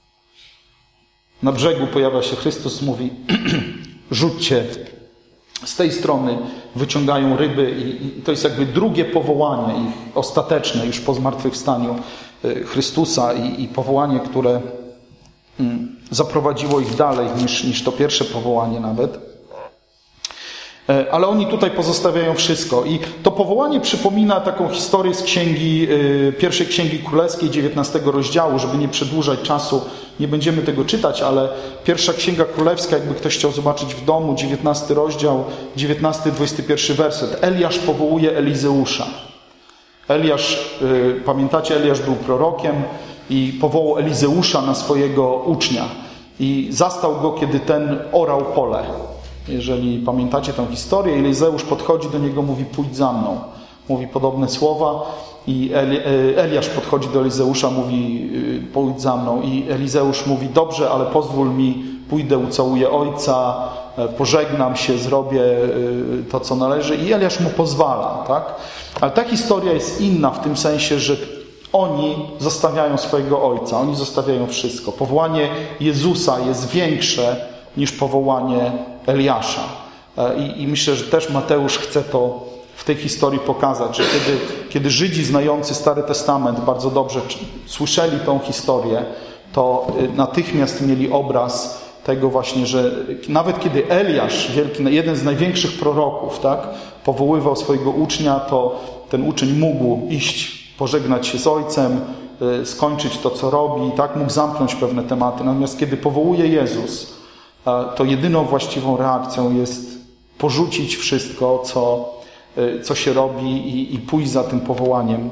Na brzegu pojawia się Chrystus, mówi rzućcie z tej strony, wyciągają ryby i, i to jest jakby drugie powołanie ich, ostateczne już po zmartwychwstaniu Chrystusa i, i powołanie, które mm, zaprowadziło ich dalej niż, niż to pierwsze powołanie nawet. Ale oni tutaj pozostawiają wszystko. I to powołanie przypomina taką historię z księgi, pierwszej Księgi Królewskiej, dziewiętnastego rozdziału. Żeby nie przedłużać czasu, nie będziemy tego czytać, ale pierwsza Księga Królewska, jakby ktoś chciał zobaczyć w domu, dziewiętnasty rozdział, dziewiętnasty, dwudziesty pierwszy werset. Eliasz powołuje Elizeusza. Eliasz, pamiętacie, Eliasz był prorokiem i powołał Elizeusza na swojego ucznia. I zastał go, kiedy ten orał pole. Jeżeli pamiętacie tę historię, Elizeusz podchodzi do niego, mówi pójdź za mną. Mówi podobne słowa i Eli, Eliasz podchodzi do Elizeusza, mówi pójdź za mną. I Elizeusz mówi dobrze, ale pozwól mi, pójdę, ucałuję ojca, pożegnam się, zrobię to, co należy. I Eliasz mu pozwala, tak? Ale ta historia jest inna w tym sensie, że oni zostawiają swojego ojca, oni zostawiają wszystko. Powołanie Jezusa jest większe niż powołanie Eliasza. I, I myślę, że też Mateusz chce to w tej historii pokazać, że kiedy, kiedy Żydzi znający Stary Testament bardzo dobrze słyszeli tą historię, to natychmiast mieli obraz tego właśnie, że nawet kiedy Eliasz, wielki, jeden z największych proroków, tak, powoływał swojego ucznia, to ten uczeń mógł iść, pożegnać się z ojcem, skończyć to, co robi, tak, mógł zamknąć pewne tematy. Natomiast kiedy powołuje Jezus, to jedyną właściwą reakcją jest porzucić wszystko, co, co się robi i, i pójść za tym powołaniem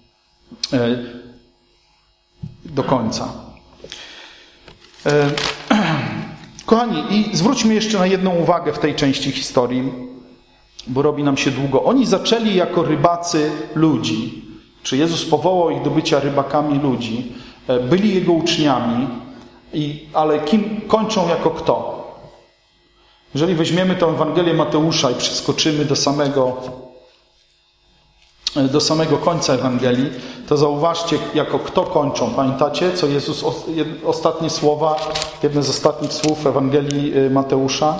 do końca. Kochani, i zwróćmy jeszcze na jedną uwagę w tej części historii, bo robi nam się długo. Oni zaczęli jako rybacy ludzi. Czy Jezus powołał ich do bycia rybakami ludzi? Byli Jego uczniami. I, ale kim kończą jako kto? Jeżeli weźmiemy tę Ewangelię Mateusza i przeskoczymy do samego, do samego końca Ewangelii, to zauważcie, jako kto kończą. Pamiętacie, co Jezus, ostatnie słowa, jedne z ostatnich słów Ewangelii Mateusza?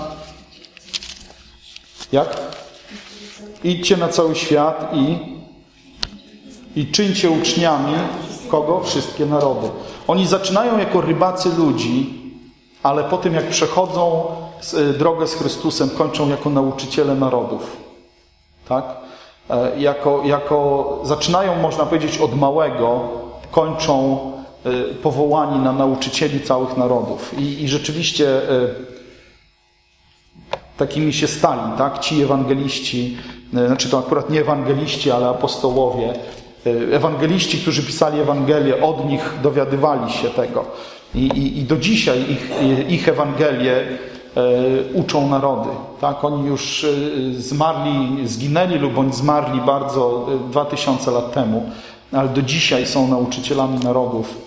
Jak? Idźcie na cały świat i, i czyńcie uczniami kogo? Wszystkie narody. Oni zaczynają jako rybacy ludzi, ale po tym jak przechodzą drogę z Chrystusem, kończą jako nauczyciele narodów. Tak? Jako, jako zaczynają, można powiedzieć, od małego, kończą powołani na nauczycieli całych narodów. I, i rzeczywiście takimi się stali, tak? Ci ewangeliści, znaczy to akurat nie ewangeliści, ale apostołowie, ewangeliści, którzy pisali Ewangelię, od nich dowiadywali się tego. I, i, i do dzisiaj ich, ich Ewangelie e, uczą narody. Tak? Oni już e, zmarli, zginęli lub bądź zmarli bardzo e, dwa tysiące lat temu, ale do dzisiaj są nauczycielami narodów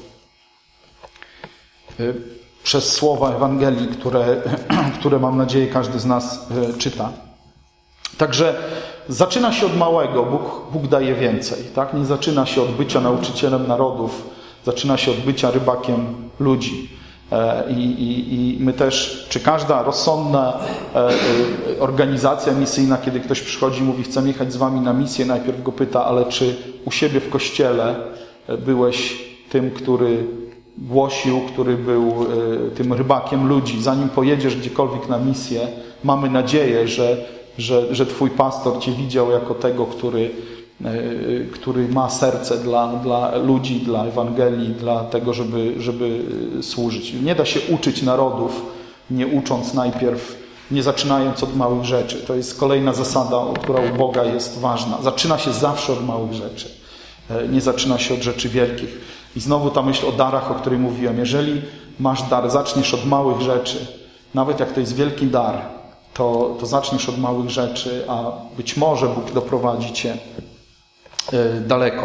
e, przez słowa Ewangelii, które, które mam nadzieję każdy z nas e, czyta. Także zaczyna się od małego, Bóg, Bóg daje więcej. Tak? Nie zaczyna się od bycia nauczycielem narodów, zaczyna się od bycia rybakiem ludzi. I, i, i my też, czy każda rozsądna organizacja misyjna, kiedy ktoś przychodzi i mówi, chcę jechać z wami na misję, najpierw go pyta, ale czy u siebie w kościele byłeś tym, który głosił, który był tym rybakiem ludzi. Zanim pojedziesz gdziekolwiek na misję, mamy nadzieję, że Że, że Twój pastor Cię widział jako tego, który, który ma serce dla, dla ludzi, dla Ewangelii, dla tego, żeby, żeby służyć. Nie da się uczyć narodów, nie ucząc najpierw, nie zaczynając od małych rzeczy. To jest kolejna zasada, która u Boga jest ważna. Zaczyna się zawsze od małych rzeczy. Nie zaczyna się od rzeczy wielkich. I znowu ta myśl o darach, o której mówiłem. Jeżeli masz dar, zaczniesz od małych rzeczy, nawet jak to jest wielki dar, To, to zaczniesz od małych rzeczy, a być może Bóg doprowadzi Cię daleko.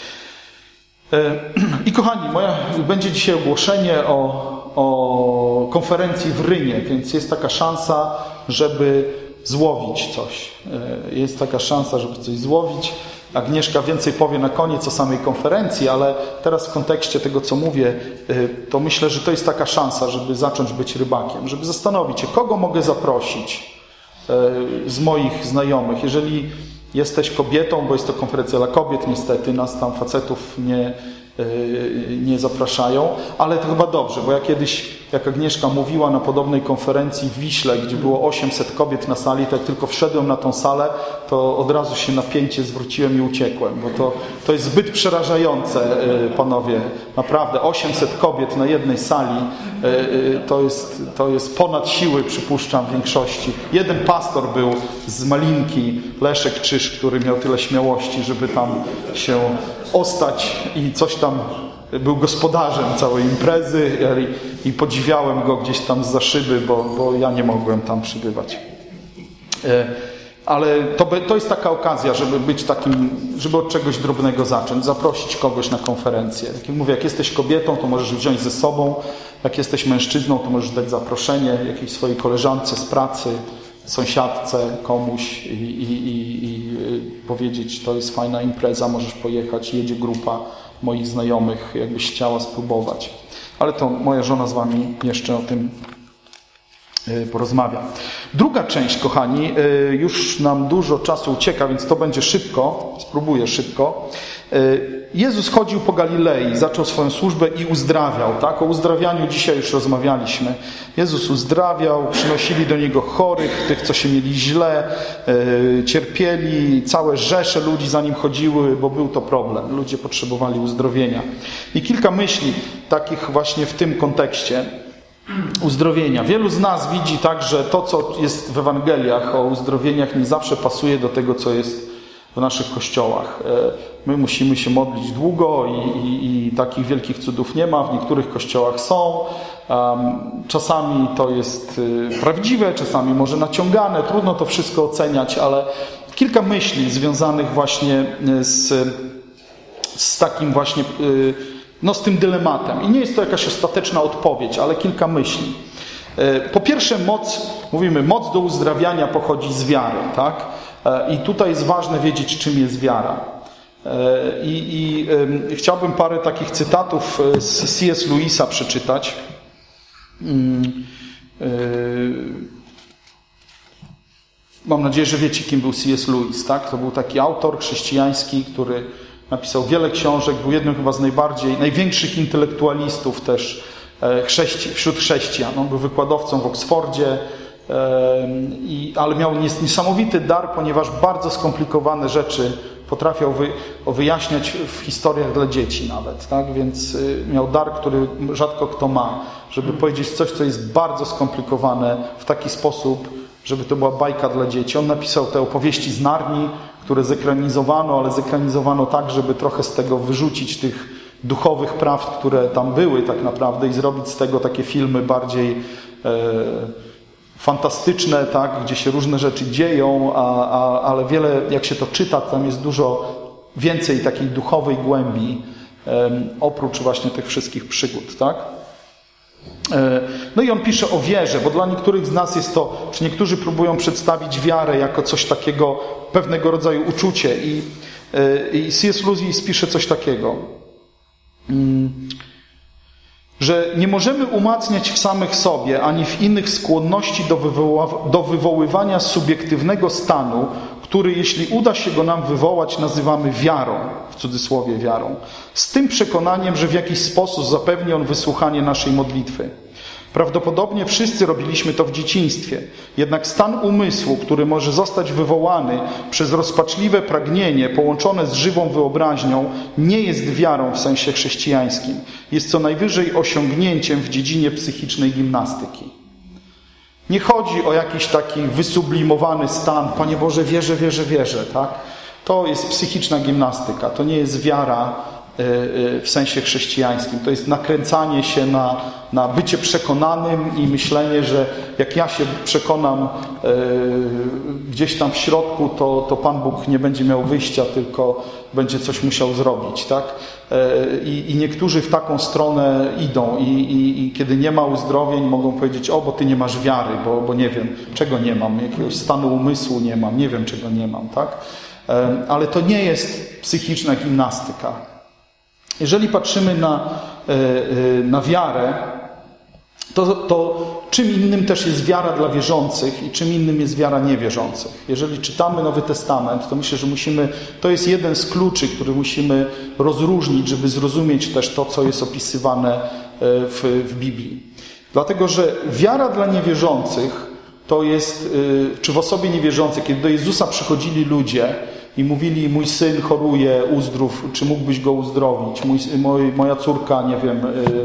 I kochani, moja, będzie dzisiaj ogłoszenie o, o konferencji w Rynie, więc jest taka szansa, żeby złowić coś. Jest taka szansa, żeby coś złowić. Agnieszka więcej powie na koniec o samej konferencji, ale teraz w kontekście tego, co mówię, to myślę, że to jest taka szansa, żeby zacząć być rybakiem, żeby zastanowić się, kogo mogę zaprosić z moich znajomych. Jeżeli jesteś kobietą, bo jest to konferencja dla kobiet, niestety nas tam facetów nie, nie zapraszają, ale to chyba dobrze, bo ja kiedyś, jak Agnieszka mówiła na podobnej konferencji w Wiśle, gdzie było osiemset kobiet na sali, to jak tylko wszedłem na tą salę, to od razu się napięcie zwróciłem i uciekłem, bo to, to jest zbyt przerażające, panowie, naprawdę, osiemset kobiet na jednej sali, to jest, to jest ponad siły, przypuszczam, większości. Jeden pastor był z Malinki, Leszek Czyż, który miał tyle śmiałości, żeby tam się ostać i coś tam, był gospodarzem całej imprezy i, i podziwiałem go gdzieś tam zza szyby, bo, bo ja nie mogłem tam przybywać. Ale to, to jest taka okazja, żeby być takim, żeby od czegoś drobnego zacząć, zaprosić kogoś na konferencję. Jak mówię, jak jesteś kobietą, to możesz wziąć ze sobą, jak jesteś mężczyzną, to możesz dać zaproszenie jakiejś swojej koleżance z pracy, sąsiadce, komuś i, i, i, i powiedzieć, to jest fajna impreza, możesz pojechać, jedzie grupa moich znajomych, jakbyś chciała spróbować. Ale to moja żona z wami jeszcze o tym porozmawia. Druga część, kochani, już nam dużo czasu ucieka, więc to będzie szybko, spróbuję szybko. Jezus chodził po Galilei, zaczął swoją służbę i uzdrawiał. Tak? O uzdrawianiu dzisiaj już rozmawialiśmy. Jezus uzdrawiał, przynosili do Niego chorych, tych, co się mieli źle, cierpieli, całe rzesze ludzi za Nim chodziły, bo był to problem. Ludzie potrzebowali uzdrowienia. I kilka myśli takich właśnie w tym kontekście uzdrowienia. Wielu z nas widzi tak, że to, co jest w Ewangeliach o uzdrowieniach, nie zawsze pasuje do tego, co jest w naszych kościołach. My musimy się modlić długo i, i, i takich wielkich cudów nie ma. W niektórych kościołach są. Czasami to jest prawdziwe, czasami może naciągane. Trudno to wszystko oceniać, ale kilka myśli związanych właśnie z, z takim właśnie no z tym dylematem. I nie jest to jakaś ostateczna odpowiedź, ale kilka myśli. Po pierwsze, moc, mówimy, moc do uzdrawiania pochodzi z wiary, tak? I tutaj jest ważne wiedzieć, czym jest wiara. I, i chciałbym parę takich cytatów z C S Lewisa przeczytać. Mam nadzieję, że wiecie, kim był C S Lewis, tak? To był taki autor chrześcijański, który napisał wiele książek, był jednym chyba z najbardziej, największych intelektualistów też chrześci, wśród chrześcijan. On był wykładowcą w Oksfordzie, i, ale miał niesamowity dar, ponieważ bardzo skomplikowane rzeczy potrafiał wy, wyjaśniać w historiach dla dzieci nawet. Tak? Więc miał dar, który rzadko kto ma, żeby powiedzieć coś, co jest bardzo skomplikowane w taki sposób, żeby to była bajka dla dzieci. On napisał te opowieści z Narni, które zekranizowano, ale zekranizowano tak, żeby trochę z tego wyrzucić tych duchowych prawd, które tam były tak naprawdę i zrobić z tego takie filmy bardziej e, fantastyczne, tak, gdzie się różne rzeczy dzieją, a, a, ale wiele, jak się to czyta, tam jest dużo więcej takiej duchowej głębi, e, oprócz właśnie tych wszystkich przygód, tak? No i on pisze o wierze, bo dla niektórych z nas jest to, czy niektórzy próbują przedstawić wiarę jako coś takiego, pewnego rodzaju uczucie. I, i C S Lewis pisze coś takiego, że nie możemy umacniać w samych sobie, ani w innych skłonności do, wywoła- do wywoływania subiektywnego stanu, który, jeśli uda się go nam wywołać, nazywamy wiarą, w cudzysłowie wiarą, z tym przekonaniem, że w jakiś sposób zapewni on wysłuchanie naszej modlitwy. Prawdopodobnie wszyscy robiliśmy to w dzieciństwie, jednak stan umysłu, który może zostać wywołany przez rozpaczliwe pragnienie połączone z żywą wyobraźnią, nie jest wiarą w sensie chrześcijańskim. Jest co najwyżej osiągnięciem w dziedzinie psychicznej gimnastyki. Nie chodzi o jakiś taki wysublimowany stan, Panie Boże, wierzę, wierzę, wierzę, tak? To jest psychiczna gimnastyka, to nie jest wiara w sensie chrześcijańskim. To jest nakręcanie się na, na bycie przekonanym i myślenie, że jak ja się przekonam e, gdzieś tam w środku, to, to Pan Bóg nie będzie miał wyjścia, tylko będzie coś musiał zrobić. Tak? E, i, I niektórzy w taką stronę idą i, i, i kiedy nie ma uzdrowień, mogą powiedzieć, o, bo Ty nie masz wiary, bo, bo nie wiem, czego nie mam, jakiegoś stanu umysłu nie mam, nie wiem, czego nie mam. Tak? Ale to nie jest psychiczna gimnastyka. Jeżeli patrzymy na, na wiarę, to, to czym innym też jest wiara dla wierzących i czym innym jest wiara niewierzących. Jeżeli czytamy Nowy Testament, to myślę, że musimy, to jest jeden z kluczy, który musimy rozróżnić, żeby zrozumieć też to, co jest opisywane w, w Biblii. Dlatego, że wiara dla niewierzących to jest, czy w osobie niewierzącej, kiedy do Jezusa przychodzili ludzie i mówili, mój syn choruje, uzdrów, czy mógłbyś go uzdrowić, mój, moj, moja córka, nie wiem,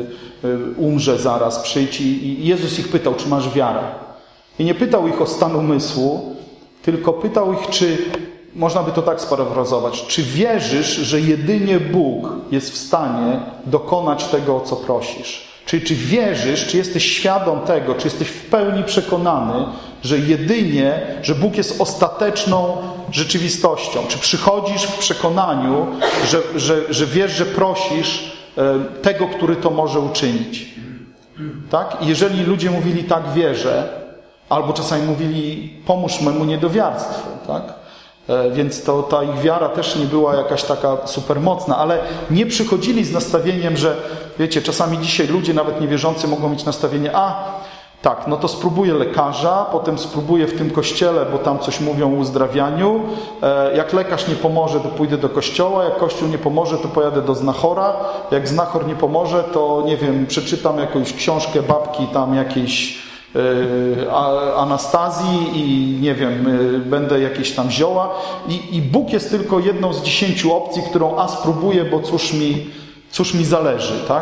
umrze zaraz, przyjdź. I Jezus ich pytał, czy masz wiarę. I nie pytał ich o stan umysłu, tylko pytał ich, czy, można by to tak sparafrazować, czy wierzysz, że jedynie Bóg jest w stanie dokonać tego, o co prosisz. Czyli czy wierzysz, czy jesteś świadom tego, czy jesteś w pełni przekonany, że jedynie, że Bóg jest ostateczną rzeczywistością. Czy przychodzisz w przekonaniu, że, że, że wiesz, że prosisz tego, który to może uczynić. Tak? I jeżeli ludzie mówili tak, wierzę, albo czasami mówili pomóż memu niedowiarstwu, tak? Więc to, ta ich wiara też nie była jakaś taka super mocna, ale nie przychodzili z nastawieniem, że wiecie, czasami dzisiaj ludzie nawet niewierzący mogą mieć nastawienie, a tak, no to spróbuję lekarza, potem spróbuję w tym kościele, bo tam coś mówią o uzdrawianiu. Jak lekarz nie pomoże, to pójdę do kościoła, jak kościół nie pomoże, to pojadę do znachora. Jak znachor nie pomoże, to nie wiem, przeczytam jakąś książkę babki tam jakiejś yy, Anastazji i nie wiem, yy, będę jakieś tam zioła. I, I Bóg jest tylko jedną z dziesięciu opcji, którą a spróbuję, bo cóż mi, cóż mi zależy, tak?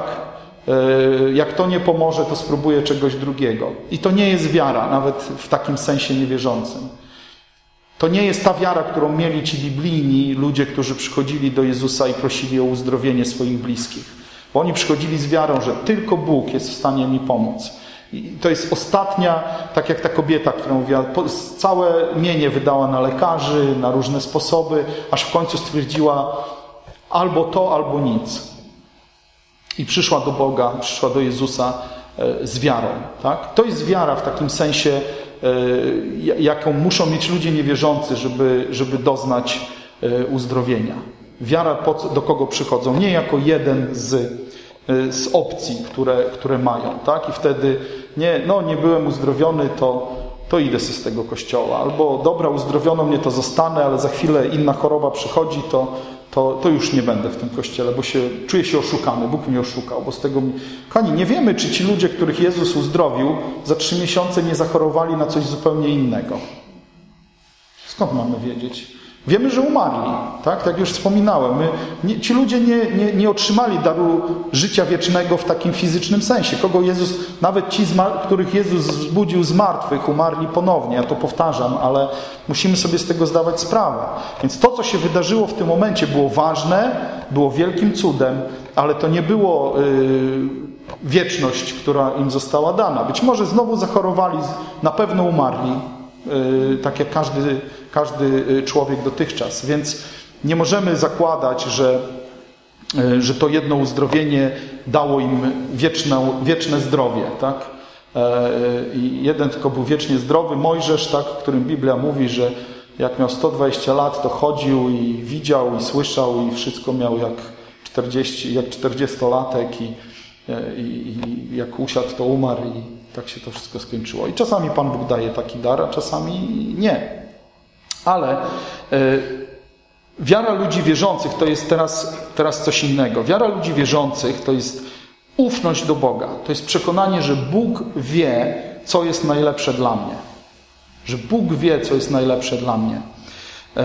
Jak to nie pomoże, to spróbuję czegoś drugiego. I to nie jest wiara, nawet w takim sensie niewierzącym. To nie jest ta wiara, którą mieli ci biblijni ludzie, którzy przychodzili do Jezusa i prosili o uzdrowienie swoich bliskich. Bo oni przychodzili z wiarą, że tylko Bóg jest w stanie mi pomóc. I to jest ostatnia, tak jak ta kobieta, która mówiła, całe mienie wydała na lekarzy, na różne sposoby, aż w końcu stwierdziła albo to, albo nic. I przyszła do Boga, przyszła do Jezusa z wiarą. Tak? To jest wiara w takim sensie, jaką muszą mieć ludzie niewierzący, żeby, żeby doznać uzdrowienia. Wiara do kogo przychodzą? Nie jako jeden z, z opcji, które, które mają. Tak? I wtedy nie, no nie byłem uzdrowiony, to, to idę sobie z tego kościoła. Albo dobra, uzdrowiono mnie, to zostanę, ale za chwilę inna choroba przychodzi, to To, to już nie będę w tym kościele, bo się, czuję się oszukany. Bóg mnie oszukał, bo z tego... Kochani, nie wiemy, czy ci ludzie, których Jezus uzdrowił, za trzy miesiące nie zachorowali na coś zupełnie innego. Skąd mamy wiedzieć? Wiemy, że umarli, tak? Tak jak już wspominałem. My, nie, ci ludzie nie, nie, nie otrzymali daru życia wiecznego w takim fizycznym sensie. Kogo Jezus, nawet ci, których Jezus zbudził z martwych, umarli ponownie. Ja to powtarzam, ale musimy sobie z tego zdawać sprawę. Więc to, co się wydarzyło w tym momencie, było ważne, było wielkim cudem, ale to nie było yy, wieczność, która im została dana. Być może znowu zachorowali, na pewno umarli, yy, tak jak każdy każdy człowiek dotychczas. Więc nie możemy zakładać, że, że to jedno uzdrowienie dało im wieczne, wieczne zdrowie. Tak? I jeden tylko był wiecznie zdrowy, Mojżesz, tak, o którym Biblia mówi, że jak miał sto dwadzieścia lat, to chodził i widział i słyszał i wszystko miał jak czterdzieści, jak czterdziestolatek i, i, i jak usiadł, to umarł i tak się to wszystko skończyło. I czasami Pan Bóg daje taki dar, a czasami nie. Ale y, wiara ludzi wierzących to jest teraz, teraz coś innego. Wiara ludzi wierzących to jest ufność do Boga. To jest przekonanie, że Bóg wie, co jest najlepsze dla mnie. Że Bóg wie, co jest najlepsze dla mnie. Y,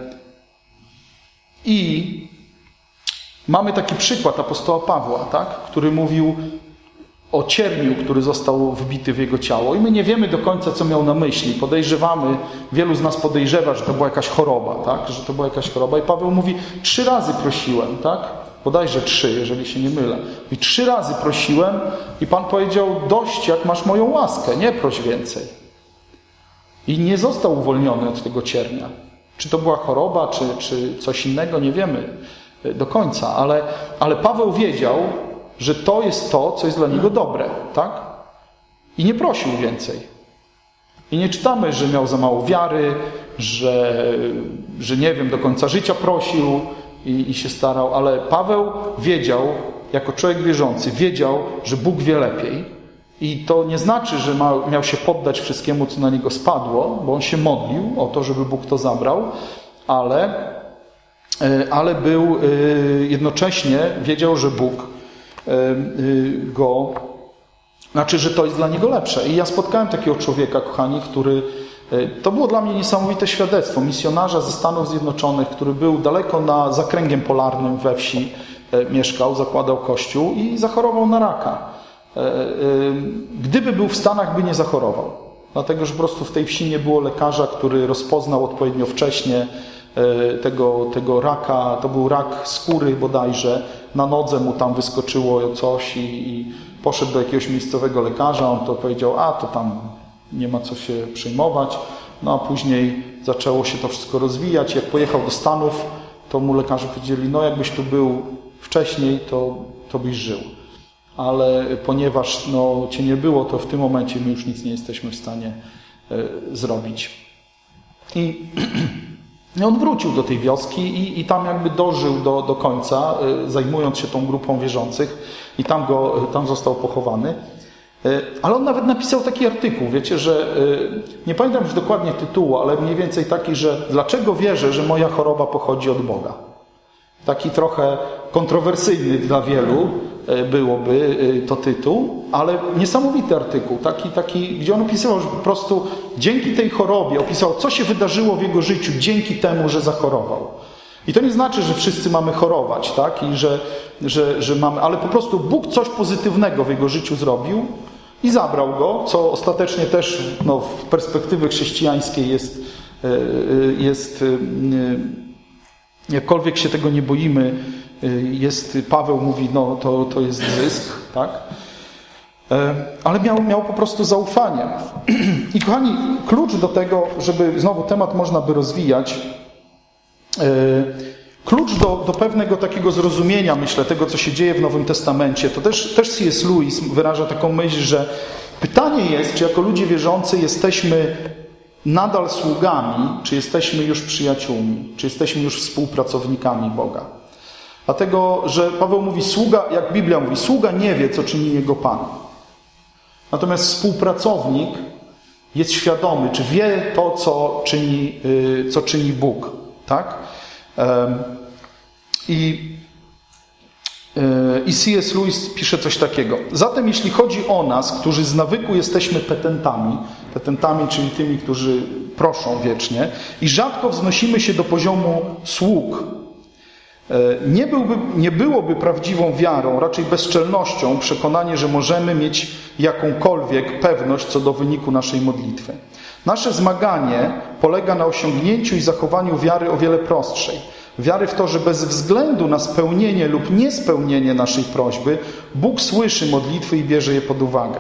I mamy taki przykład apostoła Pawła, tak? Który mówił o cierniu, który został wbity w jego ciało. I my nie wiemy do końca, co miał na myśli. Podejrzewamy, wielu z nas podejrzewa, że to była jakaś choroba, tak? Że to była jakaś choroba. I Paweł mówi, trzy razy prosiłem, tak? Bodajże trzy, jeżeli się nie mylę. I trzy razy prosiłem i Pan powiedział, dość, jak masz moją łaskę, nie proś więcej. I nie został uwolniony od tego ciernia. Czy to była choroba, czy, czy coś innego, nie wiemy do końca. Ale, ale Paweł wiedział, że to jest to, co jest dla niego dobre, tak? I nie prosił więcej. I nie czytamy, że miał za mało wiary, że, że nie wiem, do końca życia prosił i, i się starał, ale Paweł wiedział, jako człowiek wierzący, wiedział, że Bóg wie lepiej. I to nie znaczy, że ma, miał się poddać wszystkiemu, co na niego spadło, bo on się modlił o to, żeby Bóg to zabrał, ale, ale był jednocześnie, wiedział, że Bóg go, znaczy, że to jest dla niego lepsze. I ja spotkałem takiego człowieka, kochani, który, to było dla mnie niesamowite świadectwo, misjonarza ze Stanów Zjednoczonych, który był daleko na zakręgiem polarnym we wsi, mieszkał, zakładał kościół i zachorował na raka. Gdyby był w Stanach, by nie zachorował. Dlatego, że po prostu w tej wsi nie było lekarza, który rozpoznał odpowiednio wcześnie tego, tego raka. To był rak skóry bodajże. Na nodze mu tam wyskoczyło coś i, i poszedł do jakiegoś miejscowego lekarza. On to powiedział, a to tam nie ma co się przejmować. No a później zaczęło się to wszystko rozwijać. Jak pojechał do Stanów, to mu lekarze powiedzieli, no jakbyś tu był wcześniej, to, to byś żył. Ale ponieważ no, cię nie było, to w tym momencie my już nic nie jesteśmy w stanie y, zrobić. I on wrócił do tej wioski i, i tam jakby dożył do, do końca, y, zajmując się tą grupą wierzących i tam, go, tam został pochowany. Y, ale on nawet napisał taki artykuł, wiecie, że y, nie pamiętam już dokładnie tytułu, ale mniej więcej taki, że dlaczego wierzę, że moja choroba pochodzi od Boga. Taki trochę kontrowersyjny dla wielu byłoby to tytuł, ale niesamowity artykuł, taki, taki, gdzie on opisywał, że po prostu dzięki tej chorobie, opisał, co się wydarzyło w jego życiu dzięki temu, że zachorował. I to nie znaczy, że wszyscy mamy chorować, tak? I że, że, że mamy, ale po prostu Bóg coś pozytywnego w jego życiu zrobił i zabrał go, co ostatecznie też no, w perspektywie chrześcijańskiej jest, jest jakkolwiek się tego nie boimy, jest, Paweł mówi, no to, to jest zysk, tak? Ale miał, miał po prostu zaufanie. I kochani, klucz do tego, żeby znowu temat można by rozwijać, klucz do, do pewnego takiego zrozumienia, myślę, tego, co się dzieje w Nowym Testamencie, to też, też C S Lewis wyraża taką myśl, że pytanie jest, czy jako ludzie wierzący jesteśmy nadal sługami, czy jesteśmy już przyjaciółmi, czy jesteśmy już współpracownikami Boga. Dlatego, że Paweł mówi, sługa, jak Biblia mówi, sługa nie wie, co czyni jego Pan. Natomiast współpracownik jest świadomy, czy wie to, co czyni, co czyni Bóg. Tak? I, i C S Lewis pisze coś takiego. Zatem jeśli chodzi o nas, którzy z nawyku jesteśmy petentami, petentami, czyli tymi, którzy proszą wiecznie, i rzadko wznosimy się do poziomu sług, Nie, byłby, nie byłoby prawdziwą wiarą, raczej bezczelnością przekonanie, że możemy mieć jakąkolwiek pewność co do wyniku naszej modlitwy. Nasze zmaganie polega na osiągnięciu i zachowaniu wiary o wiele prostszej. Wiary w to, że bez względu na spełnienie lub niespełnienie naszej prośby, Bóg słyszy modlitwy i bierze je pod uwagę.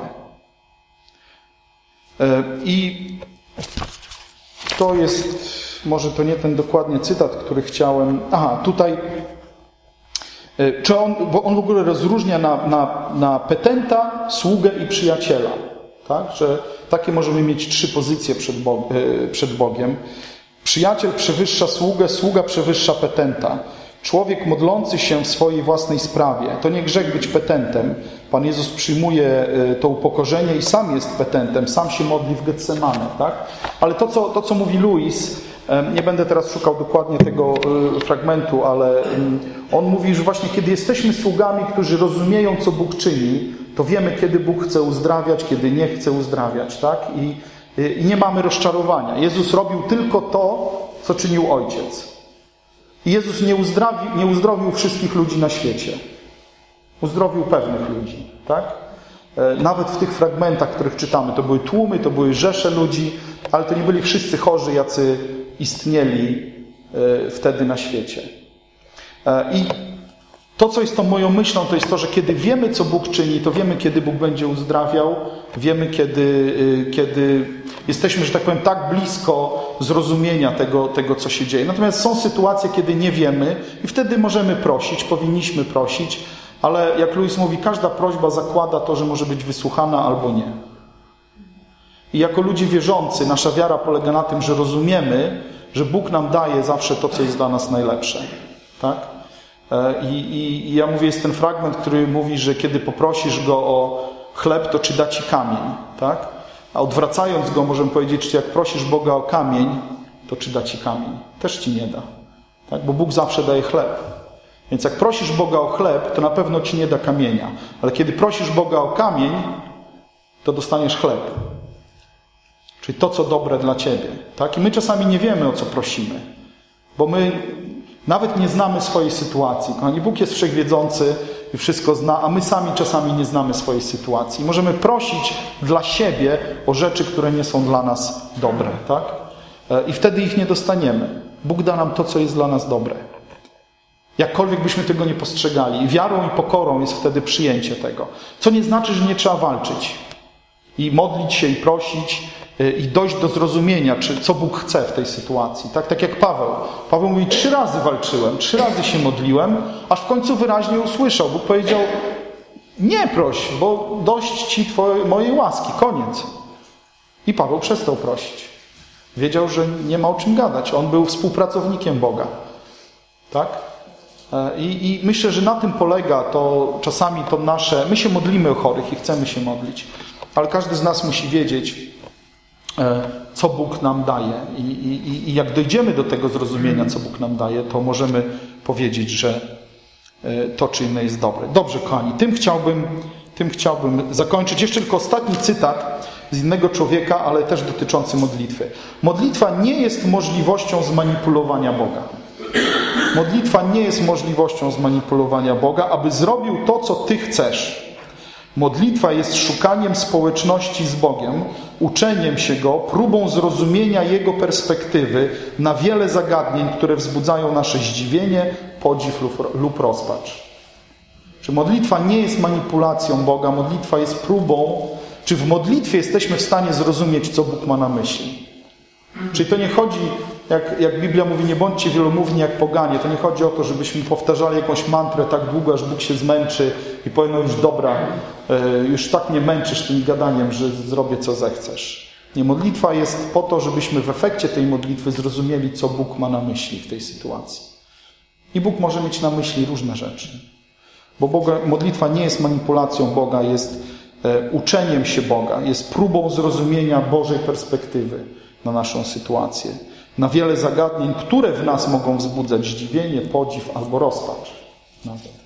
I to jest... Może to nie ten dokładnie cytat, który chciałem... Aha, tutaj... Czy on, bo on w ogóle rozróżnia na, na, na petenta, sługę i przyjaciela. Tak? Że takie możemy mieć trzy pozycje przed, Bog, przed Bogiem. Przyjaciel przewyższa sługę, sługa przewyższa petenta. Człowiek modlący się w swojej własnej sprawie. To nie grzech być petentem. Pan Jezus przyjmuje to upokorzenie i sam jest petentem. Sam się modli w Getsemane. Tak? Ale to co, to, co mówi Lewis, nie będę teraz szukał dokładnie tego fragmentu, ale on mówi, że właśnie kiedy jesteśmy sługami, którzy rozumieją, co Bóg czyni, to wiemy, kiedy Bóg chce uzdrawiać, kiedy nie chce uzdrawiać. Tak? I, i nie mamy rozczarowania. Jezus robił tylko to, co czynił Ojciec. I Jezus nie uzdrowił, nie uzdrowił wszystkich ludzi na świecie. Uzdrowił pewnych ludzi. Tak? Nawet w tych fragmentach, których czytamy, to były tłumy, to były rzesze ludzi, ale to nie byli wszyscy chorzy, jacy istnieli wtedy na świecie. I to, co jest tą moją myślą, to jest to, że kiedy wiemy, co Bóg czyni, to wiemy, kiedy Bóg będzie uzdrawiał, wiemy, kiedy, kiedy jesteśmy, że tak powiem, tak blisko zrozumienia tego, tego, co się dzieje. Natomiast są sytuacje, kiedy nie wiemy i wtedy możemy prosić, powinniśmy prosić, ale jak Lewis mówi, każda prośba zakłada to, że może być wysłuchana albo nie. I jako ludzie wierzący, nasza wiara polega na tym, że rozumiemy, że Bóg nam daje zawsze to, co jest dla nas najlepsze. Tak? I, i, I ja mówię, jest ten fragment, który mówi, że kiedy poprosisz Go o chleb, to czy da Ci kamień. Tak? A odwracając go, możemy powiedzieć, czy jak prosisz Boga o kamień, to czy da Ci kamień? Też Ci nie da. Tak? Bo Bóg zawsze daje chleb. Więc jak prosisz Boga o chleb, to na pewno Ci nie da kamienia. Ale kiedy prosisz Boga o kamień, to dostaniesz chleb. Czyli to, co dobre dla Ciebie. Tak? I my czasami nie wiemy, o co prosimy. Bo my nawet nie znamy swojej sytuacji. Kochani, Bóg jest wszechwiedzący i wszystko zna, a my sami czasami nie znamy swojej sytuacji. Możemy prosić dla siebie o rzeczy, które nie są dla nas dobre. Tak? I wtedy ich nie dostaniemy. Bóg da nam to, co jest dla nas dobre. Jakkolwiek byśmy tego nie postrzegali. I wiarą i pokorą jest wtedy przyjęcie tego. Co nie znaczy, że nie trzeba walczyć. I modlić się, i prosić, i dojść do zrozumienia, czy, co Bóg chce w tej sytuacji. Tak, tak jak Paweł. Paweł mówi, trzy razy walczyłem, trzy razy się modliłem, aż w końcu wyraźnie usłyszał. Bóg powiedział, nie proś, bo dość Ci twojej, mojej łaski, koniec. I Paweł przestał prosić. Wiedział, że nie ma o czym gadać. On był współpracownikiem Boga. Tak? I, I myślę, że na tym polega to czasami to nasze... My się modlimy o chorych i chcemy się modlić, ale każdy z nas musi wiedzieć, co Bóg nam daje. I, i, I jak dojdziemy do tego zrozumienia, co Bóg nam daje, to możemy powiedzieć, że to czy inne jest dobre. Dobrze, kochani, tym chciałbym, tym chciałbym zakończyć. Jeszcze tylko ostatni cytat z innego człowieka, ale też dotyczący modlitwy. Modlitwa nie jest możliwością zmanipulowania Boga. Modlitwa nie jest możliwością zmanipulowania Boga, aby zrobił to, co Ty chcesz. Modlitwa jest szukaniem społeczności z Bogiem, uczeniem się Go, próbą zrozumienia Jego perspektywy na wiele zagadnień, które wzbudzają nasze zdziwienie, podziw lub, lub rozpacz. Czy modlitwa nie jest manipulacją Boga, modlitwa jest próbą, czy w modlitwie jesteśmy w stanie zrozumieć, co Bóg ma na myśli. Czyli to nie chodzi, jak, jak Biblia mówi, nie bądźcie wielomówni jak poganie, to nie chodzi o to, żebyśmy powtarzali jakąś mantrę tak długo, aż Bóg się zmęczy i powie, no już dobra, już tak mnie męczysz tym gadaniem, że zrobię co zechcesz. Nie, modlitwa jest po to, żebyśmy w efekcie tej modlitwy zrozumieli, co Bóg ma na myśli w tej sytuacji. I Bóg może mieć na myśli różne rzeczy. Bo Boga, modlitwa nie jest manipulacją Boga, jest e, uczeniem się Boga, jest próbą zrozumienia Bożej perspektywy na naszą sytuację, na wiele zagadnień, które w nas mogą wzbudzać zdziwienie, podziw albo rozpacz. Nawet.